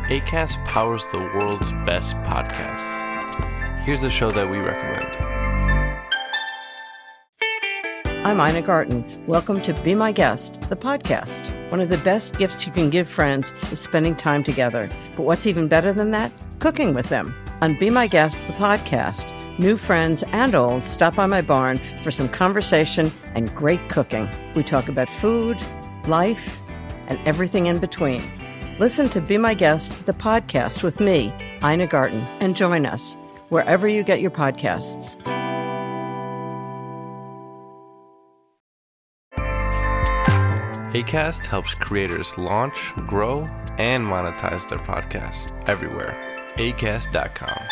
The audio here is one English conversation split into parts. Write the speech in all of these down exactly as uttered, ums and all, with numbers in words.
Acast powers the world's best podcasts. Here's a show that we recommend. I'm Ina Garten. Welcome to Be My Guest, the podcast. One of the best gifts you can give friends is spending time together. But what's even better than that? Cooking with them. On Be My Guest, the podcast, new friends and old stop by my barn for some conversation and great cooking. We talk about food, life, and everything in between. Listen to Be My Guest, the podcast with me, Ina Garten, and join us wherever you get your podcasts. Acast helps creators launch, grow, and monetize their podcasts everywhere. acast dot com.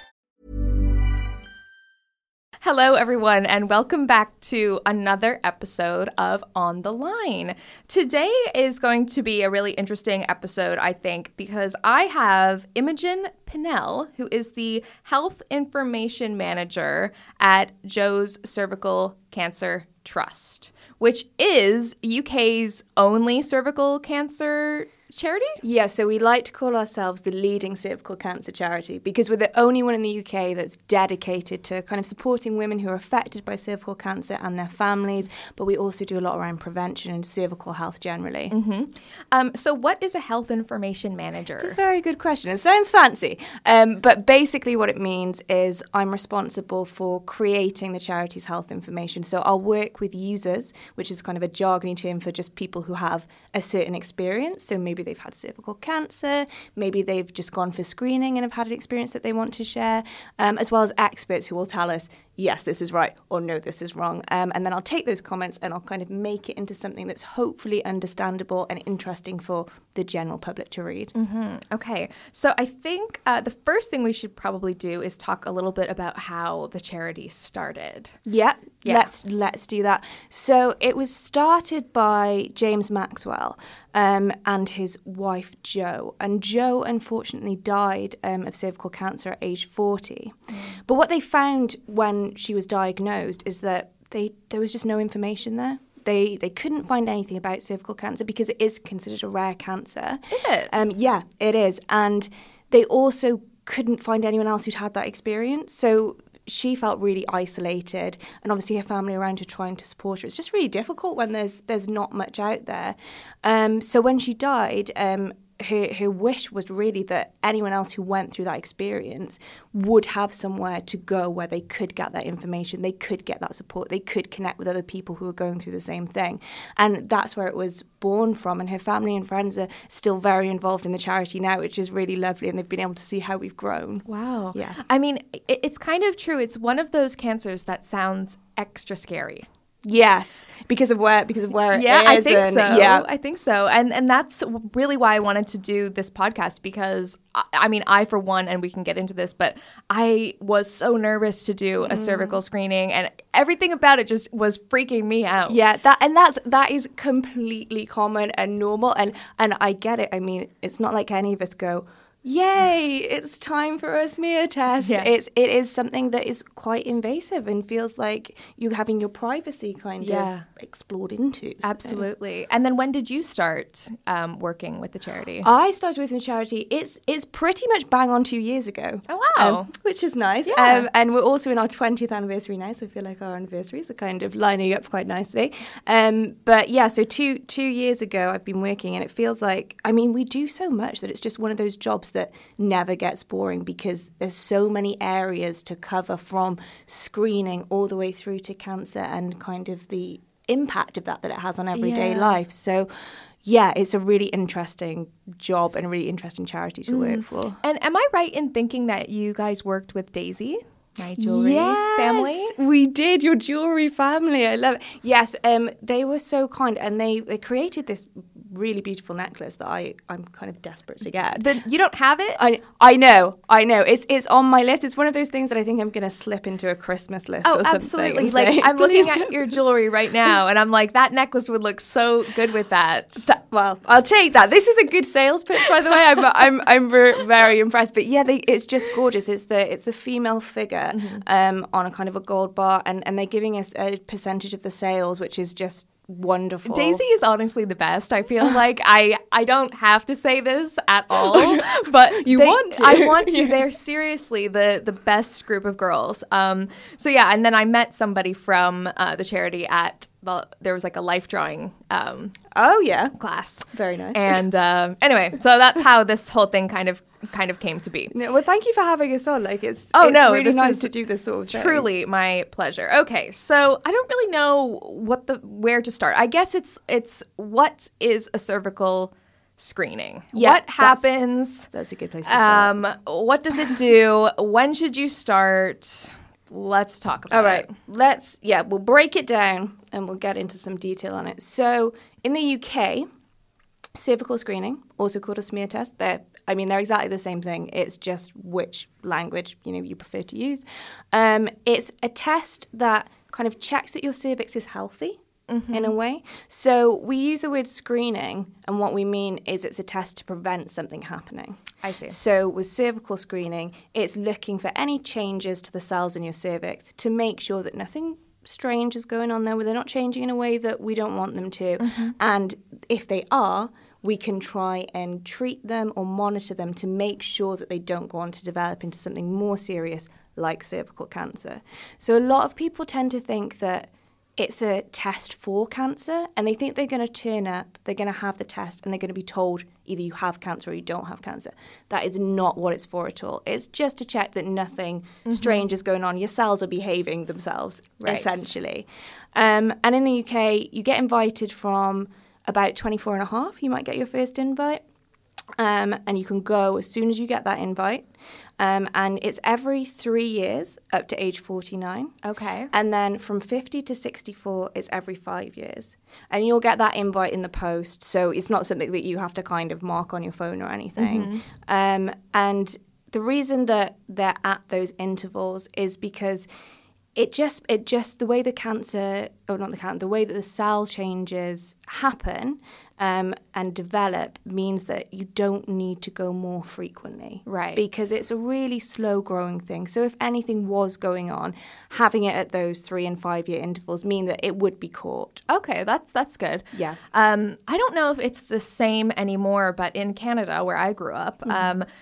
Hello, everyone, and welcome back to another episode of On the Line. Today is going to be a really interesting episode, I think, because I have Imogen Pinnell, who is the Health Information Manager at Joe's Cervical Cancer Trust, which is U K's only cervical cancer charity? Yeah, so we like to call ourselves the leading cervical cancer charity because we're the only one in the U K that's dedicated to kind of supporting women who are affected by cervical cancer and their families, but we also do a lot around prevention and cervical health generally. Mm-hmm. Um, so what is a health information manager? It's a very good question. It sounds fancy, um, but basically what it means is I'm responsible for creating the charity's health information. So I'll work with users, which is kind of a jargony term for just people who have a certain experience. So maybe they've had cervical cancer, maybe they've just gone for screening and have had an experience that they want to share, um, as well as experts who will tell us, yes, this is right, or no, this is wrong. Um, and then I'll take those comments and I'll kind of make it into something that's hopefully understandable and interesting for the general public to read. Mm-hmm. Okay, so I think uh, the first thing we should probably do is talk a little bit about how the charity started. Yeah, yeah. let's let's do that. So it was started by James Maxwell um, and his wife Jo. And Jo unfortunately died um, of cervical cancer at age forty. Mm. But what they found when she was diagnosed is that they there was just no information there. They they couldn't find anything about cervical cancer because it is considered a rare cancer. Is it? Um, yeah, it is. And they also couldn't find anyone else who'd had that experience. So she felt really isolated, and obviously her family around her trying to support her. It's just really difficult when there's there's not much out there. Um, so when she died, um, her her wish was really that anyone else who went through that experience would have somewhere to go where they could get that information, they could get that support, they could connect with other people who are going through the same thing. And that's where it was born from. And her family and friends are still very involved in the charity now, which is really lovely. And they've been able to see how we've grown. Wow. Yeah. I mean, it, it's kind of true. It's one of those cancers that sounds extra scary. Yes, because of where because of where it yeah, is. I think and, so. Yeah, I think so, and and that's really why I wanted to do this podcast because I, I mean I for one, and we can get into this, but I was so nervous to do a mm. cervical screening, and everything about it just was freaking me out. Yeah, that and that's that is completely common and normal, and and I get it. I mean, it's not like any of us go, yay, it's time for a smear test. Yeah. It's it is something that is quite invasive and feels like you're having your privacy kind yeah. of explored into. So. Absolutely. And then when did you start um, working with the charity? I started with the charity. It's it's pretty much bang on two years ago. Oh, wow. Um, which is nice. Yeah. Um, and we're also in our twentieth anniversary now, so I feel like our anniversaries are kind of lining up quite nicely. Um, but yeah, so two two years ago I've been working, and it feels like, I mean, we do so much that it's just one of those jobs that never gets boring because there's so many areas to cover, from screening all the way through to cancer and kind of the impact of that that it has on everyday yeah. life. So yeah, it's a really interesting job and a really interesting charity to mm. work for. And am I right in thinking that you guys worked with Daisy? My jewelry yes, family? We did, your jewelry family. I love it. Yes, um, they were so kind, and they, they created this really beautiful necklace that I, I'm kind of desperate to get. The, you don't have it? I I know, I know. It's it's on my list. It's one of those things that I think I'm going to slip into a Christmas list oh, or something. absolutely. Say, like, I'm looking at go. your jewelry right now, and I'm like, that necklace would look so good with that. that well, I'll take that. This is a good sales pitch, by the way. I'm I'm I'm very, very impressed. But yeah, they, it's just gorgeous. It's the it's the female figure mm-hmm. um, on a kind of a gold bar, and, and they're giving us a percentage of the sales, which is just wonderful. Daisy is honestly the best. I feel like I I don't have to say this at all, but you they, want to. I want to. Yeah. They're seriously the the best group of girls. Um. So yeah, and then I met somebody from uh, the charity at the, there was like a life drawing um Oh yeah, class. very nice. And um, anyway, so that's how this whole thing kind of kind of came to be. No, well, thank you for having us on. Like, it's Oh, it's no, really this nice is to do this sort of thing. Truly my pleasure. Okay, so I don't really know what the where to start. I guess it's it's what is a cervical screening? Yeah, what that's- happens? That's a good place to start. Um, what does it do? When should you start? Let's talk about All right, it. let's, yeah, we'll break it down and we'll get into some detail on it. So in the U K, cervical screening, also called a smear test, they're, I mean, they're exactly the same thing. It's just which language, you know, you prefer to use. Um, it's a test that kind of checks that your cervix is healthy. Mm-hmm. In a way. So we use the word screening, and what we mean is it's a test to prevent something happening. I see. So with cervical screening, it's looking for any changes to the cells in your cervix to make sure that nothing strange is going on there, where they're not changing in a way that we don't want them to. Mm-hmm. And if they are, we can try and treat them or monitor them to make sure that they don't go on to develop into something more serious like cervical cancer. So a lot of people tend to think that it's a test for cancer, and they think they're going to turn up, they're going to have the test, and they're going to be told either you have cancer or you don't have cancer. That is not what it's for at all. It's just to check that nothing mm-hmm. strange is going on. Your cells are behaving themselves, right. essentially. Um, and in the U K, you get invited from about twenty-four and a half. You might get your first invite, um, and you can go as soon as you get that invite. Um, and it's every three years up to age forty-nine. Okay. And then from fifty to sixty-four, it's every five years. And you'll get that invite in the post, so it's not something that you have to kind of mark on your phone or anything. Mm-hmm. Um, and the reason that they're at those intervals is because it just, it just the way the cancer, or not the cancer, the way that the cell changes happen um, and develop means that you don't need to go more frequently. Right. Because it's a really slow growing thing. So if anything was going on, having it at those three and five year intervals mean that it would be caught. Okay, that's that's good. Yeah. Um, I don't know if it's the same anymore, but in Canada, where I grew up, mm-hmm. um,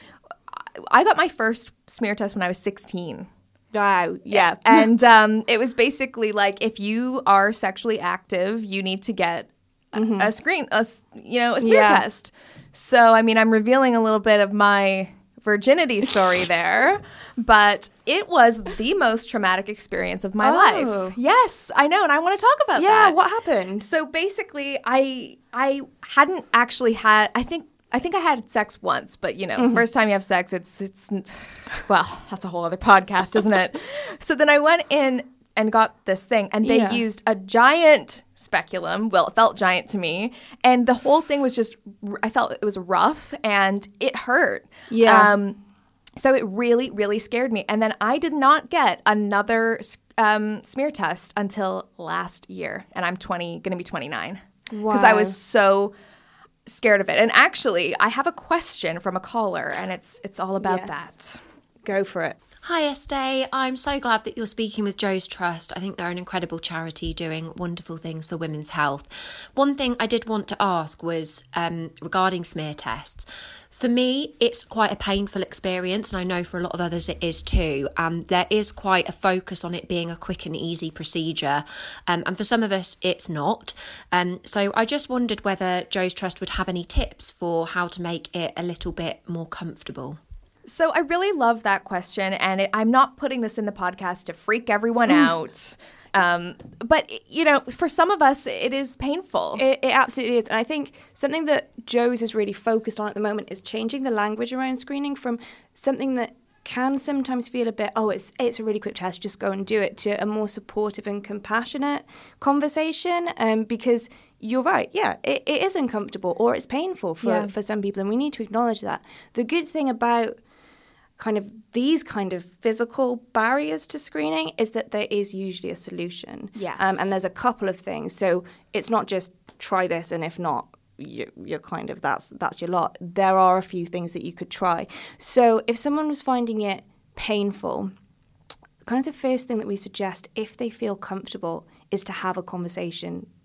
I got my first smear test when I was sixteen. Wow, yeah. And um, it was basically like, if you are sexually active, you need to get a, mm-hmm. a screen, a, you know, a smear yeah. test. So, I mean, I'm revealing a little bit of my virginity story there, but it was the most traumatic experience of my oh. life. Yes, I know, and I want to talk about yeah, that. Yeah, what happened? So basically, I I hadn't actually had, I think, I think I had sex once, but, you know, mm-hmm. first time you have sex, it's, it's, well, that's a whole other podcast, isn't it? So then I went in and got this thing, and they yeah. used a giant speculum. Well, it felt giant to me. And the whole thing was just, I felt it was rough, and it hurt. Yeah. Um, so it really, really scared me. And then I did not get another um, smear test until last year, and I'm twenty, going to be twenty-nine. Wow. Because I was so scared of it. And actually, I have a question from a caller, and it's it's all about yes. that. Go for it. Hi Estee, I'm so glad that you're speaking with Joe's Trust. I think they're an incredible charity doing wonderful things for women's health. One thing I did want to ask was um, regarding smear tests. For me, it's quite a painful experience, and I know for a lot of others it is too. Um, there is quite a focus on it being a quick and easy procedure, um, and for some of us it's not. Um, so I just wondered whether Joe's Trust would have any tips for how to make it a little bit more comfortable. So I really love that question, and it, I'm not putting this in the podcast to freak everyone mm. out. Um, but, you know, for some of us, it is painful. It, it absolutely is. And I think something that Joe's is really focused on at the moment is changing the language around screening from something that can sometimes feel a bit, oh, it's it's a really quick test, just go and do it, to a more supportive and compassionate conversation. Um, because you're right, yeah, it, it is uncomfortable or it's painful for, yeah. for some people, and we need to acknowledge that. The good thing about kind of these kind of physical barriers to screening is that there is usually a solution. Yes. Um, and there's a couple of things. So it's not just try this, and if not, you, you're kind of, that's that's your lot. There are a few things that you could try. So if someone was finding it painful, kind of the first thing that we suggest, if they feel comfortable, is to have a conversation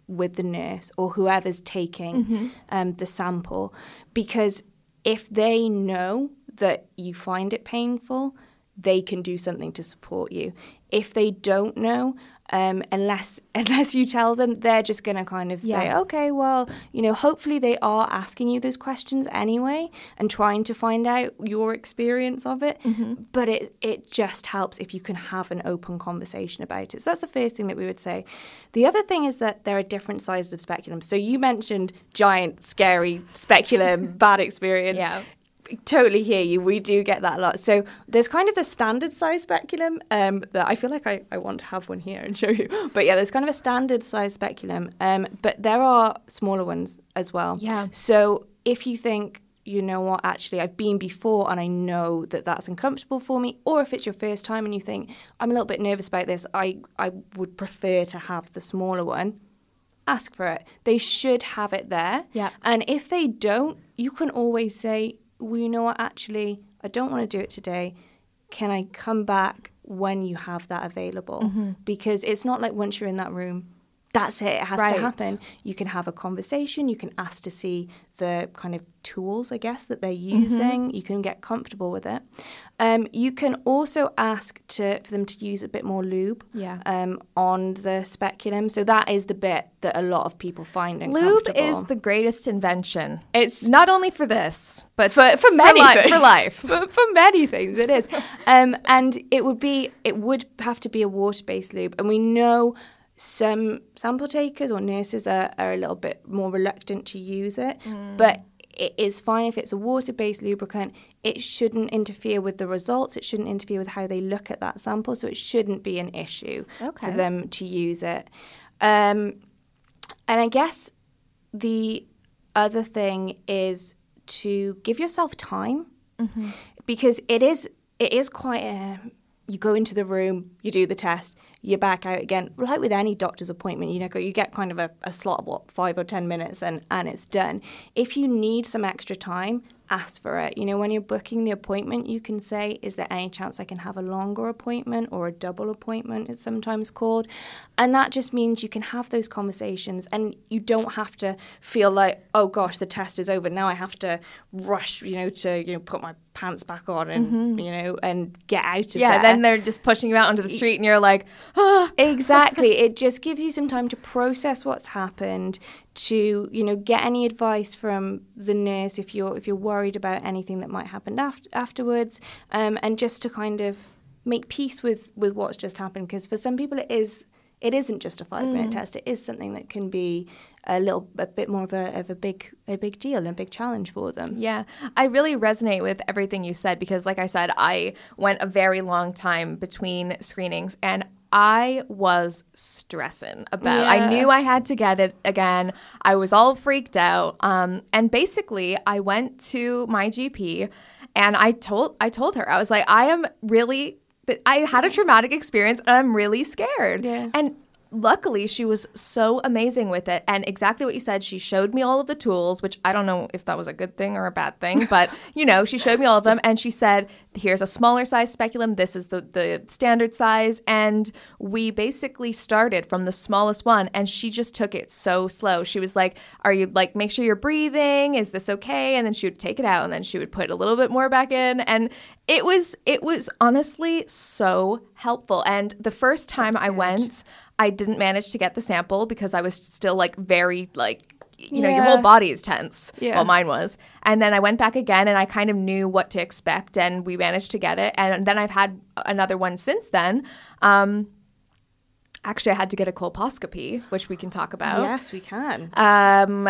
with the nurse or whoever's taking mm-hmm. um, the sample, because if they know that you find it painful, they can do something to support you. If they don't know, um, unless unless you tell them, they're just going to kind of say, yeah. okay, well, you know, hopefully they are asking you those questions anyway and trying to find out your experience of it. Mm-hmm. But it, it just helps if you can have an open conversation about it. So that's the first thing that we would say. The other thing is that there are different sizes of speculum. So you mentioned giant, scary speculum, bad experience. Yeah. Totally hear you. We do get that a lot. So there's kind of the standard size speculum um, that I feel like I, I want to have one here and show you. But yeah, there's kind of a standard size speculum. Um, but there are smaller ones as well. Yeah. So if you think, you know what, actually I've been before and I know that that's uncomfortable for me, or if it's your first time and you think, I'm a little bit nervous about this, I, I would prefer to have the smaller one, ask for it. They should have it there. Yeah. And if they don't, you can always say, well, you know what, actually, I don't want to do it today. Can I come back when you have that available? Mm-hmm. Because it's not like once you're in that room, that's it. It has right. to happen. You can have a conversation. You can ask to see the kind of tools, I guess, that they're using. Mm-hmm. You can get comfortable with it. Um, you can also ask to for them to use a bit more lube yeah. um, on the speculum. So that is the bit that a lot of people find uncomfortable. uncomfortable. Lube is the greatest invention. It's not only for this, but for for many for, li- things. for life. for, for many things, it is. um, and it would be it would have to be a water-based lube, and we know some sample takers or nurses are, are a little bit more reluctant to use it, mm. but it is fine if it's a water-based lubricant. It shouldn't interfere with the results. It shouldn't interfere with how they look at that sample, so it shouldn't be an issue okay. for them to use it. Um, and I guess the other thing is to give yourself time, mm-hmm. because it is it is quite a... You go into the room, you do the test, you're back out again. Like with any doctor's appointment, you know, you get kind of a, a slot of, what, five or ten minutes and, and it's done. If you need some extra time, ask for it. You know, when you're booking the appointment, you can say, is there any chance I can have a longer appointment or a double appointment, it's sometimes called. And that just means you can have those conversations and you don't have to feel like, oh gosh, the test is over. Now I have to rush, you know, to, you know, put my pants back on and, mm-hmm. you know, and get out of yeah, there. then they're just pushing you out onto the street and you're like, ah. Exactly. It just gives you some time to process what's happened, to, you know, get any advice from the nurse if you're if you're worried about anything that might happen after, afterwards, um, and just to kind of make peace with, with what's just happened. Because for some people it is it isn't just a five minute mm. test. It is something that can be a little a bit more of a of a big a big deal and a big challenge for them. Yeah, I really resonate with everything you said because, like I said, I went a very long time between screenings and I was stressing about yeah. I knew I had to get it again. I was all freaked out. Um, and basically, I went to my G P and I told I told her, I was like, I am really, I had a traumatic experience and I'm really scared. Yeah. And luckily, she was so amazing with it. And exactly what you said, she showed me all of the tools, which I don't know if that was a good thing or a bad thing. But, you know, she showed me all of them. And she said, here's a smaller size speculum. This is the, the standard size. And we basically started from the smallest one. And she just took it so slow. She was like, are you like, make sure you're breathing. Is this okay? And then she would take it out. And then she would put a little bit more back in. And it was, it was honestly so helpful. And the first time I went, I didn't manage to get the sample because I was still like very like, you know, yeah. your whole body is tense. Yeah. Well, mine was. And then I went back again and I kind of knew what to expect and we managed to get it. And then I've had another one since then. Um, actually, I had to get a colposcopy, which we can talk about. Yes, we can. Um,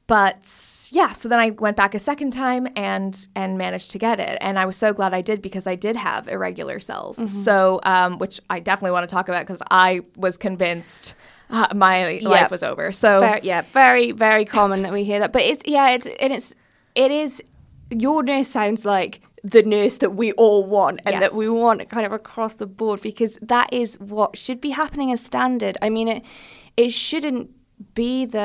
but yeah, so then I went back a second time and and managed to get it. And I was so glad I did because I did have irregular cells. Mm-hmm. So, um, which I definitely want to talk about because I was convinced uh, my yeah. life was over. So very, yeah, very, very common that we hear that. But it's, yeah, it's, and it's, it is, your nurse sounds like the nurse that we all want and yes. that we want kind of across the board because that is what should be happening as standard. I mean, it, it shouldn't be that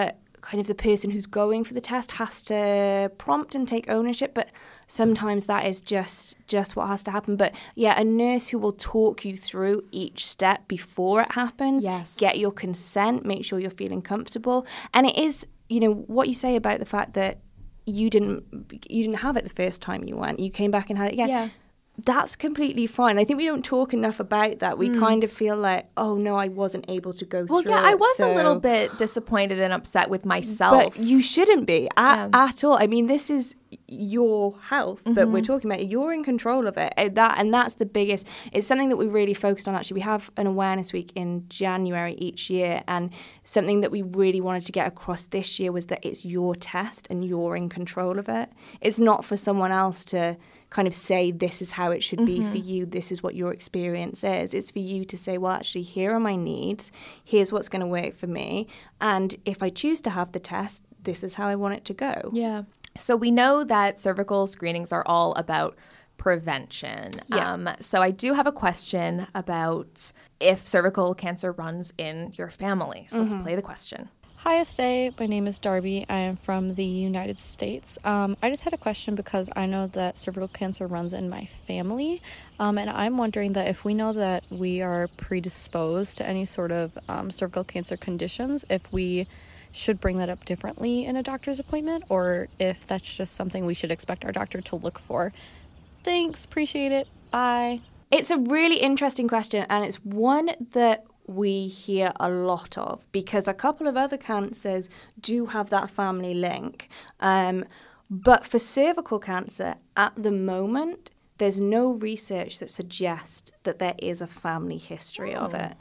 kind of the person who's going for the test has to prompt and take ownership, but sometimes that is just just what has to happen. But yeah, a nurse who will talk you through each step before it happens, Yes. get your consent, make sure you're feeling comfortable. And it is, you know, what you say about the fact that you didn't you didn't have it the first time you went, you came back and had it again. Yeah. That's completely fine. I think we don't talk enough about that. We mm. kind of feel like, oh no, I wasn't able to go well, through yeah, it. I was so. a little bit disappointed and upset with myself. But you shouldn't be at, Yeah. at all. I mean, this is your health that Mm-hmm. we're talking about. You're in control of it. And that and that's the biggest. It's something that we really focused on. Actually, we have an awareness week in January each year, and something that we really wanted to get across this year was that it's your test and you're in control of it. It's not for someone else to kind of say this is how it should Mm-hmm. be for you, this is what your experience is. It's for you to say, well, actually, here are my needs, here's what's going to work for me, and if I choose to have the test, this is how I want it to go. Yeah. So we know that cervical screenings are all about prevention. Yeah. Um, so I do have a question about if cervical cancer runs in your family. So let's play the question. Hi, Estee. My name is Darby. I am from the United States. Um, I just had a question because I know that cervical cancer runs in my family. Um, and I'm wondering that if we know that we are predisposed to any sort of um, cervical cancer conditions, if we should bring that up differently in a doctor's appointment, or if that's just something we should expect our doctor to look for. Thanks. Appreciate it. Bye. It's a really interesting question, and it's one that we hear a lot of because a couple of other cancers do have that family link. Um, but for cervical cancer, at the moment, there's no research that suggests that there is a family history Oh. of it.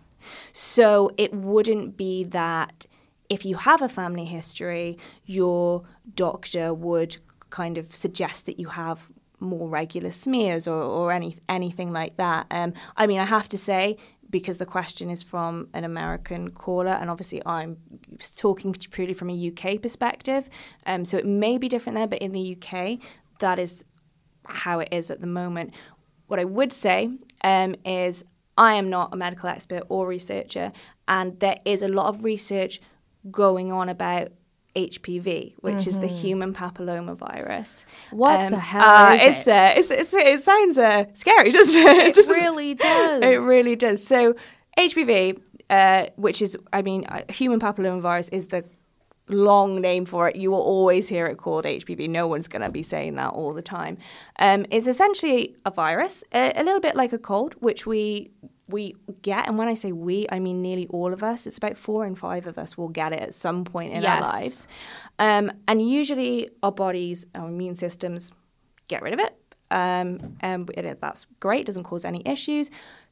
So it wouldn't be that if you have a family history, your doctor would kind of suggest that you have more regular smears or, or any anything like that. Um, I mean, I have to say, because the question is from an American caller, and obviously I'm talking purely from a U K perspective, um, so it may be different there, but in the U K, that is how it is at the moment. What I would say um, is I am not a medical expert or researcher, and there is a lot of research going on about H P V, which mm-hmm. is the human papillomavirus. What um, the hell uh, is it's, it? Uh, it's, it's, it sounds uh, scary, doesn't it? It, it really does. It really does. So H P V, uh, which is, I mean, uh, human papillomavirus is the long name for it. You will always hear it called H P V. No one's going to be saying that all the time. Um, it's essentially a virus, a, a little bit like a cold, which we we get. And when I say we, I mean nearly all of us. It's about four in five of us will get it at some point in Yes. our lives. Um, and usually our bodies, our immune systems get rid of it. Um, and it, that's great, doesn't cause any issues.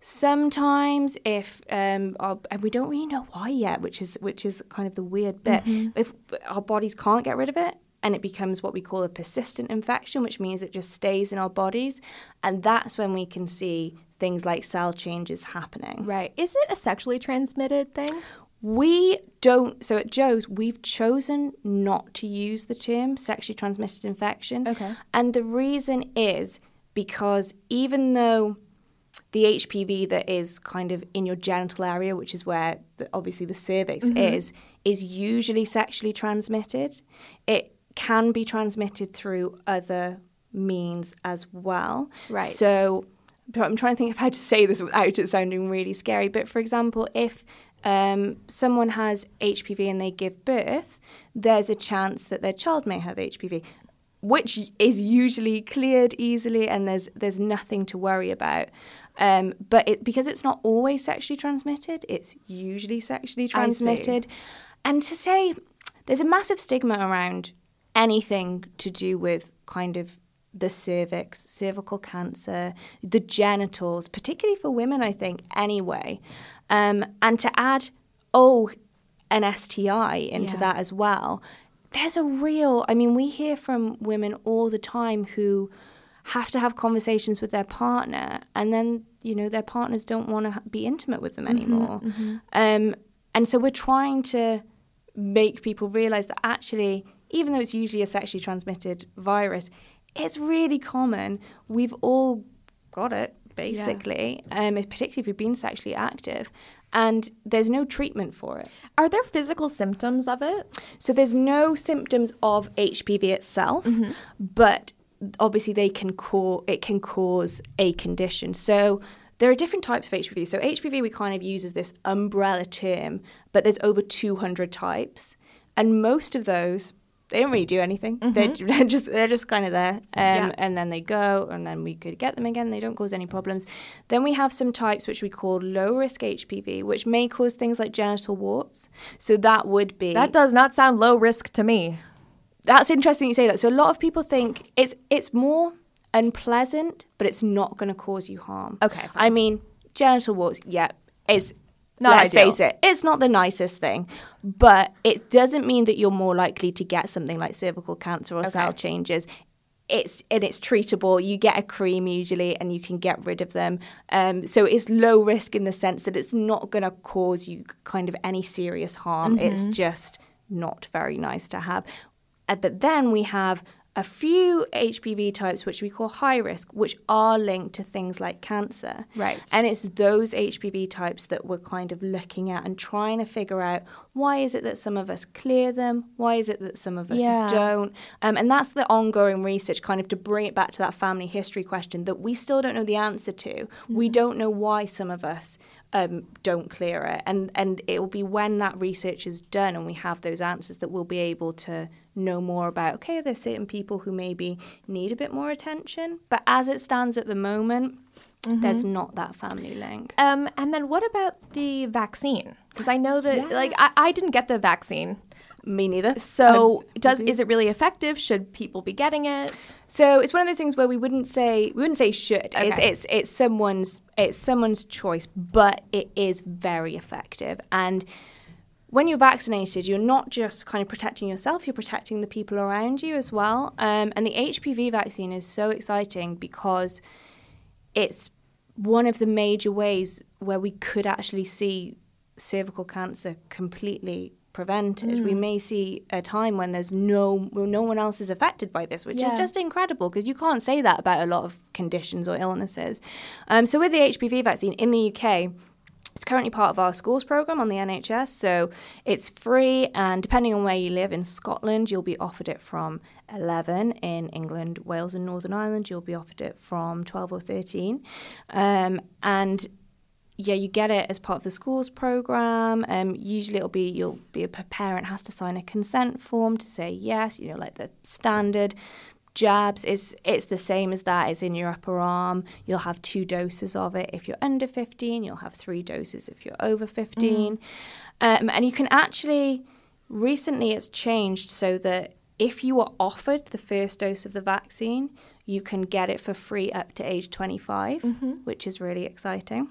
Sometimes if, um, our, and we don't really know why yet, which is which is kind of the weird bit, mm-hmm. if our bodies can't get rid of it, and it becomes what we call a persistent infection, which means it just stays in our bodies. And that's when we can see things like cell changes happening. Right. Is it a sexually transmitted thing? We don't, so at Joe's, we've chosen not to use the term sexually transmitted infection. Okay. And the reason is because even though the H P V that is kind of in your genital area, which is where the, obviously the cervix mm-hmm. is, is usually sexually transmitted, it can be transmitted through other means as well. Right. So I'm trying to think of how to say this without it sounding really scary. But for example, if um, someone has H P V and they give birth, there's a chance that their child may have H P V, which is usually cleared easily and there's there's nothing to worry about. Um, but it, because it's not always sexually transmitted, it's usually sexually transmitted. And to say there's a massive stigma around anything to do with kind of the cervix, cervical cancer, the genitals, particularly for women, I think, anyway. Um, and to add, oh, an S T I into Yeah. that as well, there's a real, I mean, we hear from women all the time who have to have conversations with their partner and then, you know, their partners don't want to be intimate with them anymore. Mm-hmm, mm-hmm. Um, and so we're trying to make people realize that actually, even though it's usually a sexually transmitted virus, it's really common. We've all got it, basically, yeah. um, particularly if we've been sexually active. and there's no treatment for it. Are there physical symptoms of it? So there's no symptoms of H P V itself, mm-hmm. but obviously they can cause it can cause a condition. So there are different types of H P V. So H P V we kind of use as this umbrella term, but there's over two hundred types, and most of those, they don't really do anything. Mm-hmm. They're, they're just they're just kind of there, um, yeah. and then they go, and then we could get them again. They don't cause any problems. Then we have some types which we call low risk H P V, which may cause things like genital warts. So that would be that does not sound low risk to me. That's interesting you say that. So a lot of people think it's it's more unpleasant, but it's not going to cause you harm. Okay, fine. I mean, genital warts, yeah, it's not let's ideal. face it, it's not the nicest thing, but it doesn't mean that you're more likely to get something like cervical cancer or okay. cell changes. It's and it's treatable. You get a cream usually, and you can get rid of them. Um, so it's low risk in the sense that it's not going to cause you kind of any serious harm. Mm-hmm. It's just not very nice to have. Uh, but then we have a few H P V types which we call high risk, which are linked to things like cancer. Right. And it's those H P V types that we're kind of looking at and trying to figure out, why is it that some of us clear them? Why is it that some of us yeah. don't? Um, and that's the ongoing research, kind of to bring it back to that family history question that we still don't know the answer to. Mm-hmm. We don't know why some of us um, don't clear it. And, and it will be when that research is done and we have those answers that we'll be able to know more about, okay, there's certain people who maybe need a bit more attention. But as it stands at the moment, mm-hmm. there's not that family link. Um, and then what about the vaccine? Because I know that, yeah. like, I, I didn't get the vaccine. Me neither. So um, does is it really effective? Should people be getting it? So it's one of those things where we wouldn't say we wouldn't say should. Okay. It's it's it's someone's it's someone's choice, but it is very effective. And when you're vaccinated, you're not just kind of protecting yourself, you're protecting the people around you as well. Um, and the H P V vaccine is so exciting because it's one of the major ways where we could actually see cervical cancer completely prevented. Mm. We may see a time when there's no no one else is affected by this, which yeah. is just incredible because you can't say that about a lot of conditions or illnesses. Um, so with the H P V vaccine in the U K, it's currently part of our schools programme on the N H S, so it's free, and depending on where you live, in Scotland you'll be offered it from eleven, in England, Wales and Northern Ireland you'll be offered it from twelve or thirteen, um, and yeah, you get it as part of the schools programme. Um, usually it'll be, you'll be a parent has to sign a consent form to say yes, you know, like the standard jabs. Is it's the same as that. It's in your upper arm. You'll have two doses of it. If you're under fifteen, you'll have three doses if you're over fifteen. Mm. Um, and you can actually, recently it's changed so that if you are offered the first dose of the vaccine, you can get it for free up to age twenty-five, mm-hmm. which is really exciting.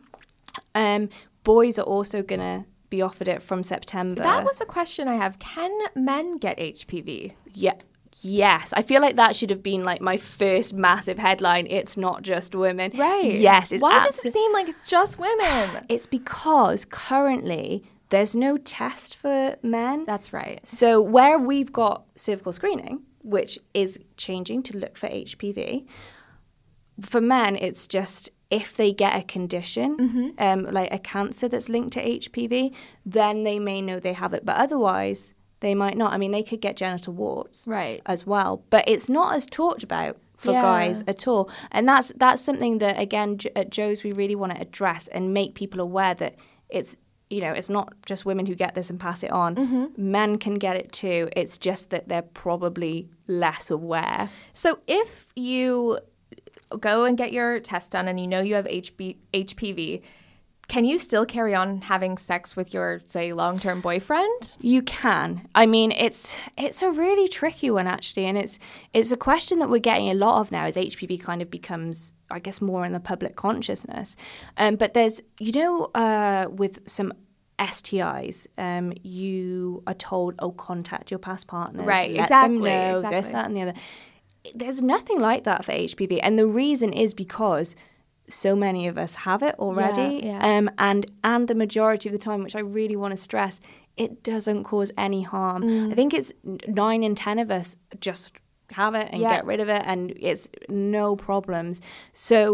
Um, boys are also going to be offered it from September. That was a question I have. Can men get H P V? Yeah. Yes. I feel like that should have been like my first massive headline. It's not just women. Right. Yes. It's Why abso- does it seem like it's just women? It's because currently there's no test for men. That's right. So where we've got cervical screening, which is changing to look for H P V, for men it's just if they get a condition, mm-hmm. um, like a cancer that's linked to H P V, then they may know they have it. But otherwise, they might not. I mean, they could get genital warts right. as well. But it's not as talked about for yeah. guys at all. And that's that's something that, again, at Joe's, we really want to address and make people aware that it's, you know, it's not just women who get this and pass it on. Mm-hmm. Men can get it too. It's just that they're probably less aware. So if you go and get your test done and you know you have H P V, can you still carry on having sex with your, say, long-term boyfriend? You can. I mean, it's it's a really tricky one, actually, and it's it's a question that we're getting a lot of now as H P V kind of becomes, I guess, more in the public consciousness. Um, but there's, you know, uh, with some S T Is, um, you are told, oh, contact your past partners. Right, let exactly. them know exactly. this, that, and the other. There's nothing like that for H P V. And the reason is because so many of us have it already. Yeah, yeah. Um, and, and the majority of the time, which I really want to stress, it doesn't cause any harm. Mm. I think it's nine in ten of us just have it and yeah. get rid of it, and it's no problems. So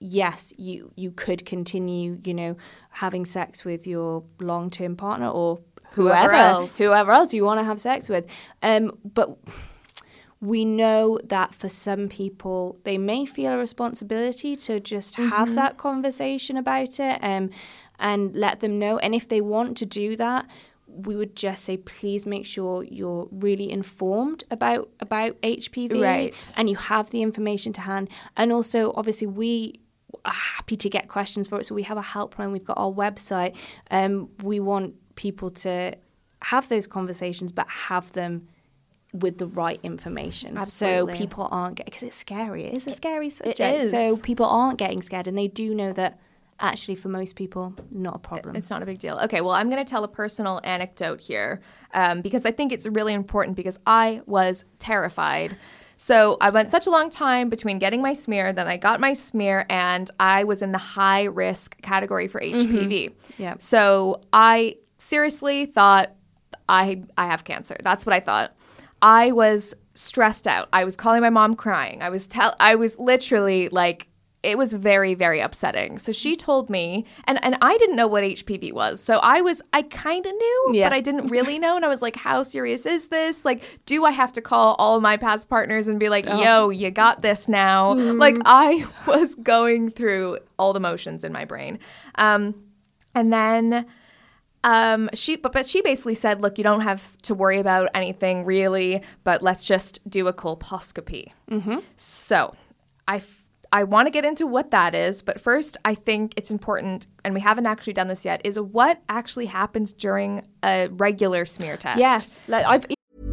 yes, you you could continue, you know, having sex with your long-term partner or whoever, Whoever else. whoever else you want to have sex with. Um, but we know that for some people, they may feel a responsibility to just Mm-hmm. have that conversation about it um, and let them know. And if they want to do that, we would just say, please make sure you're really informed about about H P V, Right. and you have the information to hand. And also, obviously, we are happy to get questions for it. So we have a helpline. We've got our website. Um, we want people to have those conversations, but have them with the right information. Absolutely. So people aren't getting, because it's scary. It is a scary subject. is. So people aren't getting scared, and they do know that actually for most people, not a problem. It's not a big deal. Okay, well, I'm going to tell a personal anecdote here um, because I think it's really important because I was terrified. So I went such a long time between getting my smear, then I got my smear, and I was in the high risk category for H P V. Yeah. So I seriously thought I I have cancer. That's what I thought. I was stressed out. I was calling my mom crying. I was tell I was literally like, it was very, very upsetting. So she told me, and, and I didn't know what H P V was. So I was, I kind of knew, Yeah. but I didn't really know. And I was like, how serious is this? Like, do I have to call all of my past partners and be like, yo, you got this now? Like, I was going through all the motions in my brain. Um, and then... Um, she, but, but she basically said, look, you don't have to worry about anything really, but let's just do a colposcopy. Mm-hmm. So I, f- I want to get into what that is, but first I think it's important, and we haven't actually done this yet, is what actually happens during a regular smear test. Yes. Like I've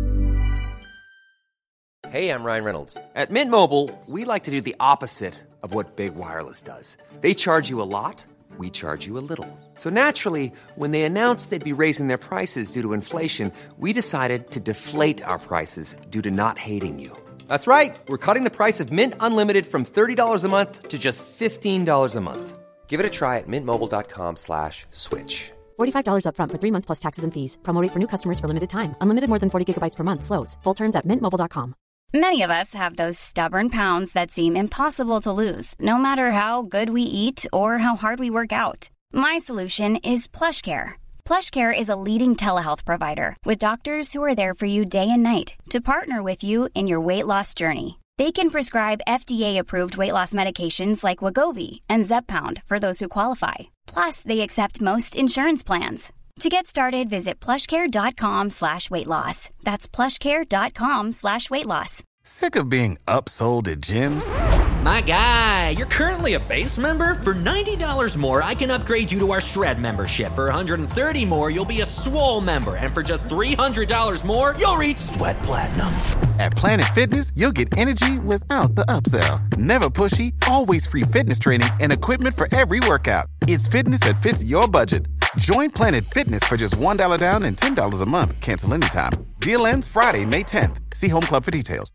Hey, I'm Ryan Reynolds. At Mint Mobile, we like to do the opposite of what Big Wireless does. They charge you a lot. We charge you a little. So naturally, when they announced they'd be raising their prices due to inflation, we decided to deflate our prices due to not hating you. That's right. We're cutting the price of Mint Unlimited from thirty dollars a month to just fifteen dollars a month. Give it a try at mintmobile.com slash switch. forty-five dollars up front for three months plus taxes and fees. Promo rate for new customers for limited time. Unlimited more than forty gigabytes per month slows. Full terms at mint mobile dot com. Many of us have those stubborn pounds that seem impossible to lose, no matter how good we eat or how hard we work out. My solution is PlushCare. PlushCare is a leading telehealth provider with doctors who are there for you day and night to partner with you in your weight loss journey. They can prescribe F D A-approved weight loss medications like Wegovy and Zepbound for those who qualify. Plus, they accept most insurance plans. To get started, visit plushcare.com slash weight loss. That's plushcare.com slash weight loss. Sick of being upsold at gyms? My guy, you're currently a base member. For ninety dollars more, I can upgrade you to our Shred membership. For one hundred thirty dollars more, you'll be a Swole member. And for just three hundred dollars more, you'll reach Sweat Platinum. At Planet Fitness, you'll get energy without the upsell. Never pushy, always free fitness training and equipment for every workout. It's fitness that fits your budget. Join Planet Fitness for just one dollar down and ten dollars a month. Cancel anytime. Deal ends Friday, May tenth. See Home Club for details.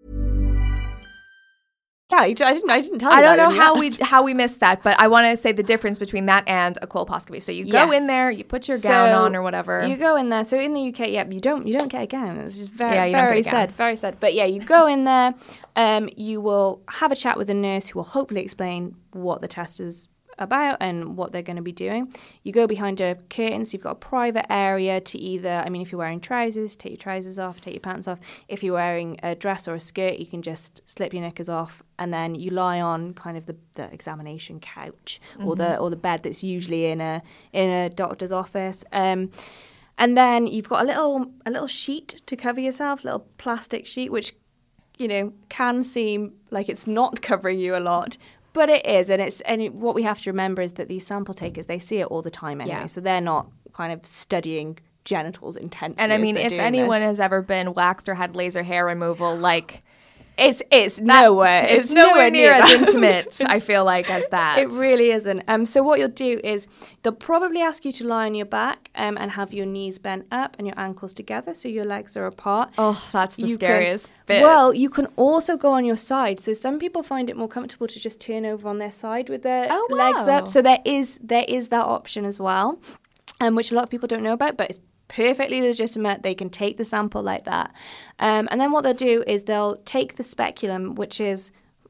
yeah, I didn't. I didn't tell you. I don't that know in how the we asked. how we missed that, but I want to say the difference between that and a colposcopy. So you go Yes. in there, you put your gown So on or whatever. You go in there. So in the U K, yeah, you don't you don't get a gown. It's just very Yeah, you don't get very a gown. sad, very sad. But yeah, you go in there. Um, you will have a chat with a nurse who will hopefully explain what the test is about and what they're going to be doing. You go behind a curtain, so you've got a private area to either, I mean, if you're wearing trousers, take your trousers off, take your pants off. If you're wearing a dress or a skirt, you can just slip your knickers off, and then you lie on kind of the, the examination couch mm-hmm. or the or the bed that's usually in a in a doctor's office. Um, and then you've got a little a little sheet to cover yourself, a little plastic sheet, which, you know, can seem like it's not covering you a lot. But it is, and it's and it, what we have to remember is that these sample takers, they see it all the time anyway, Yeah. so they're not kind of studying genitals intensely. and I as mean, they're if doing anyone this. has ever been waxed or had laser hair removal, like it's it's nowhere, it's, it's nowhere, near as that. intimate. I feel like as that. It really isn't. Um, so what you'll do is they'll probably ask you to lie on your back um, and have your knees bent up and your ankles together so your legs are apart. Oh, that's the You scariest can, bit. Well, you can also go on your side. So some people find it more comfortable to just turn over on their side with their Oh, legs wow. up. So there is there is that option as well, um, which a lot of people don't know about, but it's perfectly legitimate. They can take the sample like that. Um, and then what they'll do is they'll take the speculum, which is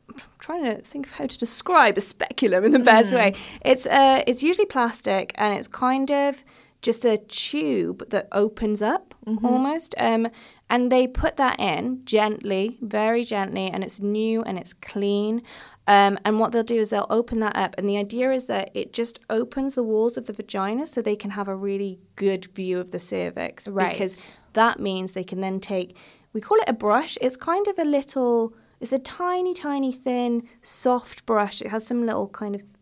I'm trying to think of how to describe a speculum in the best mm. way. It's uh, it's usually plastic, and it's kind of just a tube that opens up mm-hmm. almost. Um, and they put that in gently, very gently, and it's new and it's clean. Um, and what they'll do is they'll open that up. And the idea is that it just opens the walls of the vagina so they can have a really good view of the cervix. Right. Because that means they can then take, we call it a brush. It's kind of a little, it's a tiny, tiny, thin, soft brush. It has some little kind of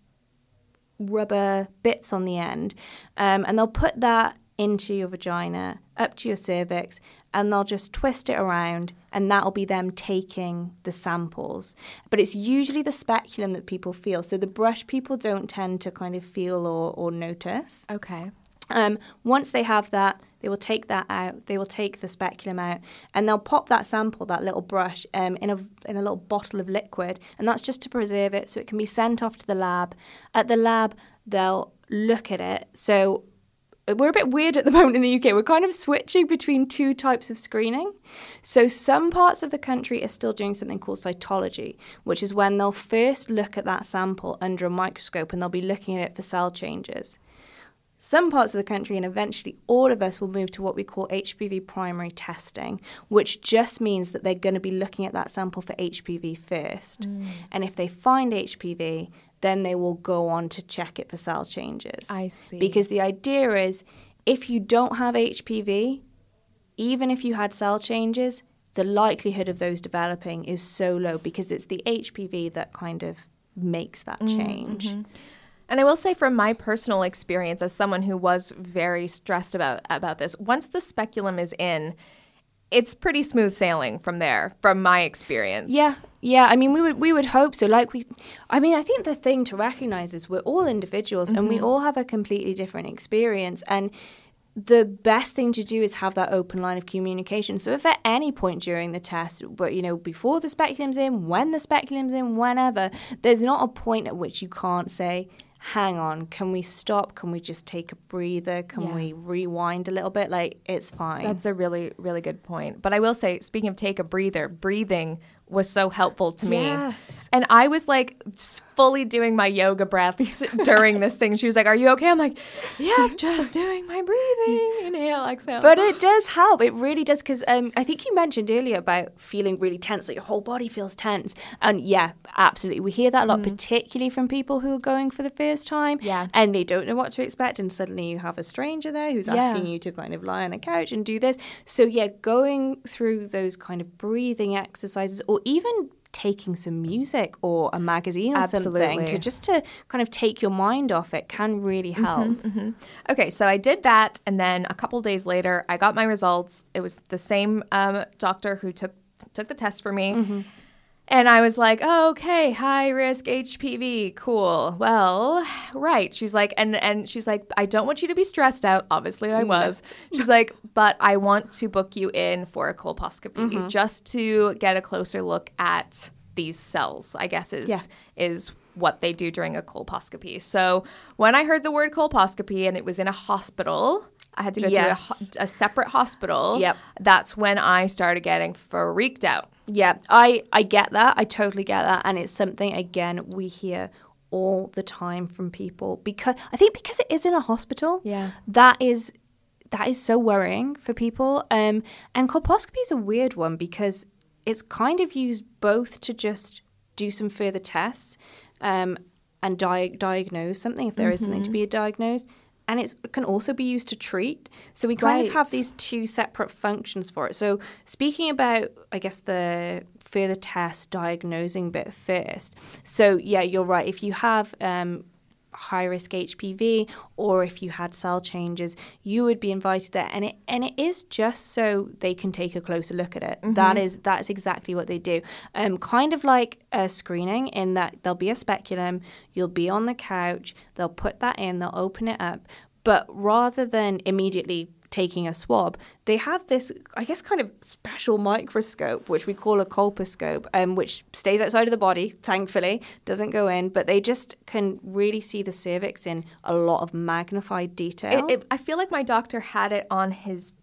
rubber bits on the end. Um, and they'll put that into your vagina, up to your cervix, and they'll just twist it around, and that'll be them taking the samples. But it's usually the speculum that people feel. So the brush people don't tend to kind of feel or, or notice. Okay. Um, once they have that, they will take that out. They will take the speculum out, and they'll pop that sample, that little brush, um, in a in a little bottle of liquid, and that's just to preserve it, so it can be sent off to the lab. At the lab, they'll look at it. So we're a bit weird at the moment in the U K. We're kind of switching between two types of screening. So some parts of the country are still doing something called cytology, which is when they'll first look at that sample under a microscope, and they'll be looking at it for cell changes. Some parts of the country, and eventually all of us, will move to what we call H P V primary testing, which just means that they're going to be looking at that sample for H P V first. Mm. And if they find H P V, then they will go on to check it for cell changes. I see. Because the idea is, if you don't have H P V, even if you had cell changes, the likelihood of those developing is so low, because it's the H P V that kind of makes that change. Mm-hmm. And I will say, from my personal experience as someone who was very stressed about about this, once the speculum is in, it's pretty smooth sailing from there, from my experience. Yeah, yeah. I mean, we would we would hope so. Like we, I mean, I think the thing to recognize is we're all individuals, mm-hmm. and we all have a completely different experience. And the best thing to do is have that open line of communication. So if at any point during the test, but you know, before the speculum's in, when the speculum's in, whenever, there's not a point at which you can't say, hang on, can we stop? Can we just take a breather? Can yeah. we rewind a little bit? Like, it's fine. That's a really, really good point. But I will say, speaking of take a breather, breathing was so helpful to me. Yes. And I was like fully doing my yoga breaths during this thing. She was like, are you okay? I'm like, yeah, just doing my breathing. Inhale, exhale. But it does help. It really does. Because um, I think you mentioned earlier about feeling really tense, like your whole body feels tense. And yeah, absolutely. We hear that a lot, mm. particularly from people who are going for the first time. Yeah. And they don't know what to expect. And suddenly you have a stranger there who's yeah. asking you to kind of lie on a couch and do this. So yeah, going through those kind of breathing exercises, or even taking some music or a magazine or Absolutely. something to just to kind of take your mind off it can really help. Mm-hmm, mm-hmm. Okay, so I did that, and then a couple days later, I got my results. It was the same um, doctor who took took the test for me. Mm-hmm. And I was like, oh, okay, high risk H P V, cool. Well, right. She's like, and, and she's like, I don't want you to be stressed out. Obviously I was. She's like, but I want to book you in for a colposcopy mm-hmm. just to get a closer look at these cells, I guess is yeah. is what they do during a colposcopy. So when I heard the word colposcopy and it was in a hospital, I had to go yes. to a, a separate hospital. Yep. That's when I started getting freaked out. Yeah, I, I get that. I totally get that. And it's something, again, we hear all the time from people. Because I think because it is in a hospital, yeah, that is that is so worrying for people. Um, and colposcopy is a weird one because it's kind of used both to just do some further tests um, and di- diagnose something if there mm-hmm. is something to be diagnosed. And it's, it can also be used to treat. So we kind right. of have these two separate functions for it. So speaking about, I guess, the further test diagnosing bit first. So yeah, you're right. If you have um, high-risk H P V or if you had cell changes, you would be invited there. And it and it is just so they can take a closer look at it. Mm-hmm. That is that is exactly what they do. Um, kind of like a screening in that there'll be a speculum, you'll be on the couch, they'll put that in, they'll open it up. But rather than immediately taking a swab, they have this, I guess, kind of special microscope, which we call a colposcope, um, which stays outside of the body, thankfully, doesn't go in, but they just can really see the cervix in a lot of magnified detail. It, it, I feel like my doctor had it on his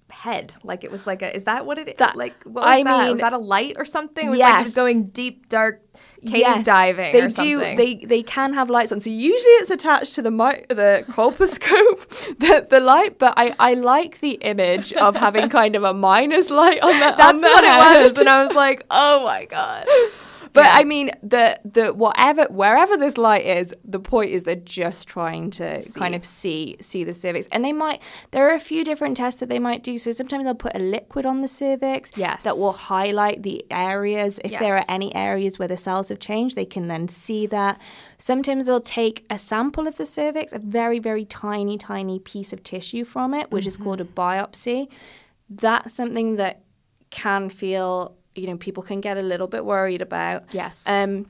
head. Like it was like a, is that what it is? That, like, what was I that? mean, was that a light or something? It was yes. like it was going deep, dark cave yes, diving they or do. something. They they can have lights on. So usually it's attached to the mi- the colposcope, the, the light. But I, I like the image of having kind of a miner's light on the That's on the what head. it was. And I was like, oh my God. But Yeah. I mean, the the whatever wherever this light is, the point is they're just trying to See. kind of see see the cervix, and they might. There are a few different tests that they might do. So sometimes they'll put a liquid on the cervix Yes. that will highlight the areas. If there are Yes. any areas where the cells have changed, they can then see that. Sometimes they'll take a sample of the cervix, a very very tiny tiny piece of tissue from it, which is called a biopsy. That's something that can feel. You know, people can get a little bit worried about. Yes. Um,